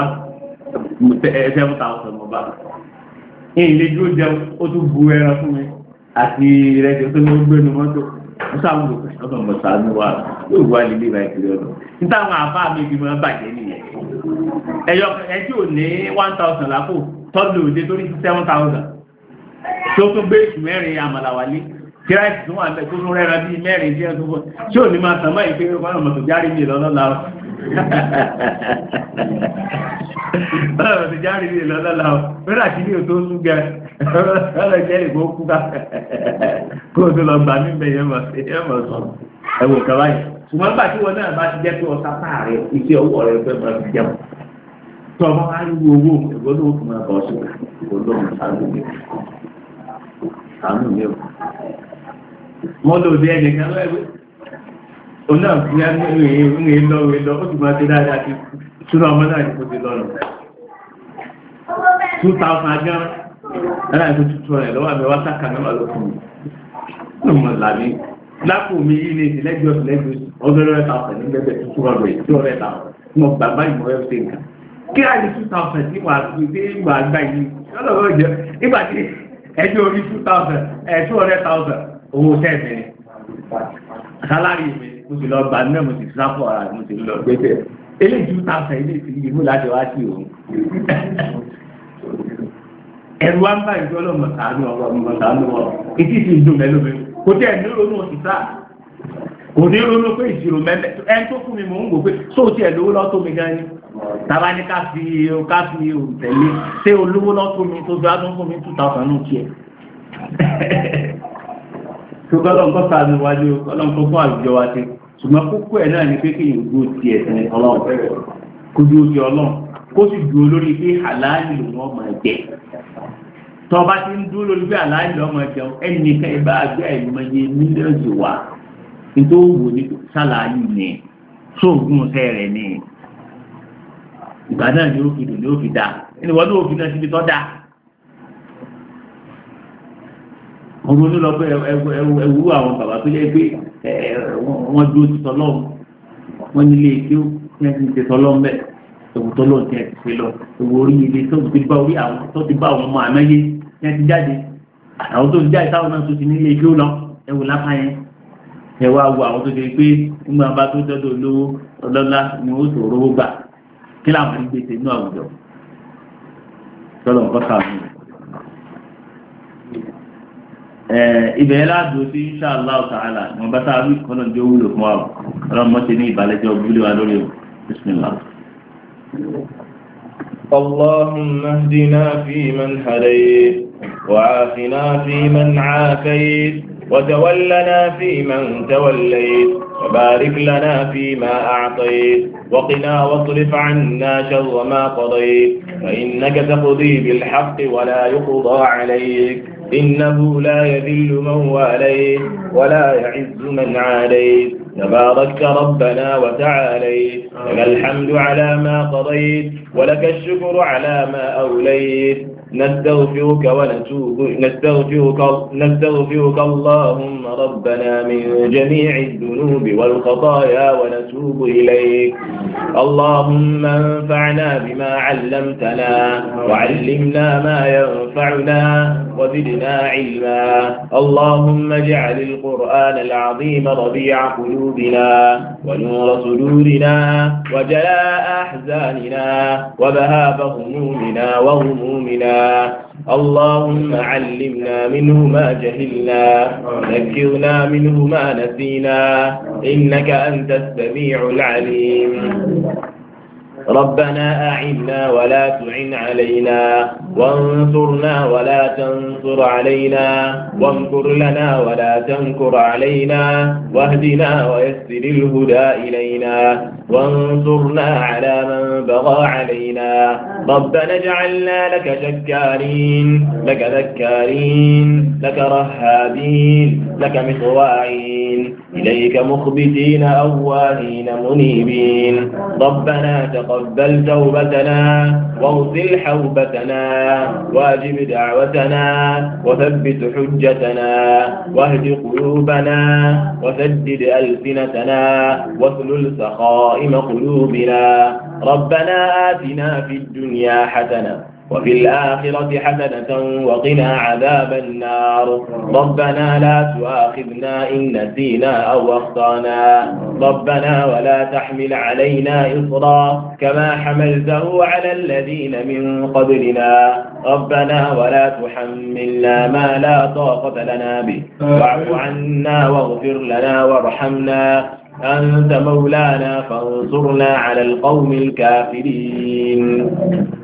Speaker 1: 7,000 mọ̀ bá ilé dúró jẹun ó tún bu ẹran fún mi àti ìrẹsì tó ní ó gbé nu mọ́tò ó sáwọn olùkọ́ ọ̀dọ̀ mọ̀ sàánú wa yóò wá lílé ìbá ìkiri ọ̀dọ̀ níta àwọn àbá mi fi máa bàjẹ́ nìyẹn ẹ̀yọ ẹtí ò ní 1,000 lápò tọ́lù òde torí 7,000 tó tún gbé ìṣù mẹ́rin àmàlà wálé kíráìsì tó wà ń bẹ tó tún rẹ́ra bíi mẹ́rin tí ẹ tó fún tí ò ní máa tàn mọ́ ìpé wọn mọ̀tò járe mi lọ́lọ́la ọ̀rọ̀ ti járe ní ìlọ́lọ́lá ọ̀ rírà sí ní òtó ń gẹ ọ̀rọ̀ jẹ́ ìgbó kú ká kó o tó lọ gbà mí bẹ̀ yẹn mọ̀ sọ ẹ̀wọ̀ kàwá yìí ṣùgbọ́n nígbà tí wọn náà bá ti jẹ́ pé ọ̀sá páàrẹ̀ iṣẹ́ ọwọ́ rẹ̀ fẹ́ máa fi jẹun tó ọmọ wá ní owó ẹ̀gbọ́n tó kù máa bọ̀ sí olóhùn sàánù mi ò mọ́ lòdì ẹnìkan lọ́wọ́ ọ̀nà ìrìn lọ ó ti máa ti dáadáa ti ṣúná ọmọ náà ní kó ti lọ́rùn 2,000 agán ẹ̀rọ ìtò tuntun rẹ̀ lọ́wọ́ àmì wáṣà kan náà lọ fún mi ọmọ làmí lápò mi yìí ní ìlẹ́jọ́ ọdọ́rẹ́ 1,000 ní gbẹ́gbẹ́ tuntun rẹ̀ tí ọ̀rẹ́ ta mo gbàgbá ìmọ̀ ẹ̀ ṣe nǹkan kí á ní 2,000 tí wà á fi dé ìgbà àgbà yìí lọ́dọ̀ jẹ́ nígbà tí ẹjọ́ orí 2,000 200,000 owó tẹ́ẹ̀mẹ́rin sálárì mi mo sì lọ gbà náà mo sì sáfọ̀ ara mo sì lọ gbẹ́gbẹ́ eléyìí 2,000 ilé ìfìlì ìmú láti wá sí òun ẹ̀rù wá ń bá ìjọ ọlọ́mọ sàánú ọ̀rọ̀ ọmọ sàánú ọ̀rọ̀ etí sì ń dùn mẹ́lómi kò tẹ́ ẹ̀ ní ronú òṣìṣà kò ní ronú pé ìṣirò mẹ́lẹ́ ẹni tó fún mi mò ń gbò pé sóòtì ẹ̀ lówó lọ́tọ́ mi gan ni tàbá ní ká fi òǹtẹ̀lé ṣé olówó lọ́tọ́ mi tó gbá tó fún mi 2,000 nù tiẹ̀ tó gbọ́dọ̀ sàánú wájú ọlọ́nkọ́ fún àwùjọ wa ti ṣùgbọ́n kókó ẹ̀ náà ni pé kí ìgbó ti ẹ̀sìn ọlọ́run kó dúró ti ọlọ́run kó sì dúró lórí pé àlàáyé ló wọ́n máa jẹ tọba ti ń dúró lórí bí aláàjì ọmọ jẹun ẹnìkan ìbá àgbẹ̀ ẹ̀yìnmọye mílíọ̀nù wà nítorí wò ní sálàáyì ni sóògùn sẹ́rẹ̀ ni ìgbà náà ni ó fi dùn ní ó fi dá ẹni wọ́n ní òfin náà síbi tọ́ da ọmọ onílọ pé ẹwú àwọn bàbá tó yẹ pé wọ́n dúró ti tọ́ lọ́wọ́ wọ́n nílé kí ó yẹn ti ti tọ́ lọ́wọ́ mẹ́ ewu tọ́ lọ́wọ́ ti ẹ̀ ti fi lọ ewu orí ilé tó ti bá orí àwọn tó ti bá àwọn ọmọ àmẹ́yé yẹn ti jáde àwọn tó ti jáde táwọn náà tó ti nílé kí ó lọ ẹwù lápá yẹn ẹ wá wo àwọn tó ti pé nígbà bá tó dọ́dọ̀ olówó ọlọ́lá ni ó tó rówó gbà kí làwọn ń gbèsè inú àwùjọ tọ́lọ̀ nǹkan kàwé ibẹ̀ ládùú sí insha Allah ta'ala wọn bá tá a wí kọ́nà jẹ́ wúlò fún wa ọlọ́mọ ti ní ìbàlẹ́jọ́ wúlò wa lórí o bismillah.
Speaker 3: اللهم اهدنا فيمن هديت وعافنا فيمن عافيت وتولنا فيمن توليت وبارك لنا فيما أعطيت وقنا واصرف عنا شر ما قضيت فإنك تقضي بالحق ولا يقضى عليك إنه لا يذل من واليت ولا يعز من عاديت تباركت ربنا وتعاليت لك الحمد على ما قضيت ولك الشكر على ما أوليت نستغفرك اللهم ربنا من جميع الذنوب والخطايا ونتوب إليك اللهم انفعنا بما علمتنا وعلمنا ما ينفعنا وزدنا علما اللهم اجعل القرآن العظيم ربيع قلوبنا ونور صدورنا وجلاء أحزاننا وذهاب همومنا وغمومنا اللهم علمنا منه ما جهلنا ذكرنا منه ما نسينا إنك أنت السميع العليم ربنا أعنا ولا تعن علينا وانصرنا ولا تنصر علينا وامكر لنا ولا تمكر علينا واهدنا ويسر الهدى إلينا وانصرنا على من بغى علينا ربنا اجعلنا لك شكارين لك ذكارين لك رهابين لك مطواعين إليك مخبتين أواهين منيبين ربنا تقبل توبتنا واغسل حوبتنا واجب دعوتنا وثبت حجتنا واهد قلوبنا وسدد ألسنتنا واسلل سخائم قلوبنا ربنا آتنا في الدنيا حسنة وفي الآخرة حسنة وقنا عذاب النار ربنا لا تؤاخذنا إن نسينا أو أخطأنا ربنا ولا تحمل علينا إصرا كما حملته على الذين من قبلنا ربنا ولا تحملنا ما لا طاقة لنا به واعف عنا واغفر لنا وارحمنا أنت مولانا فانصرنا على القوم الكافرين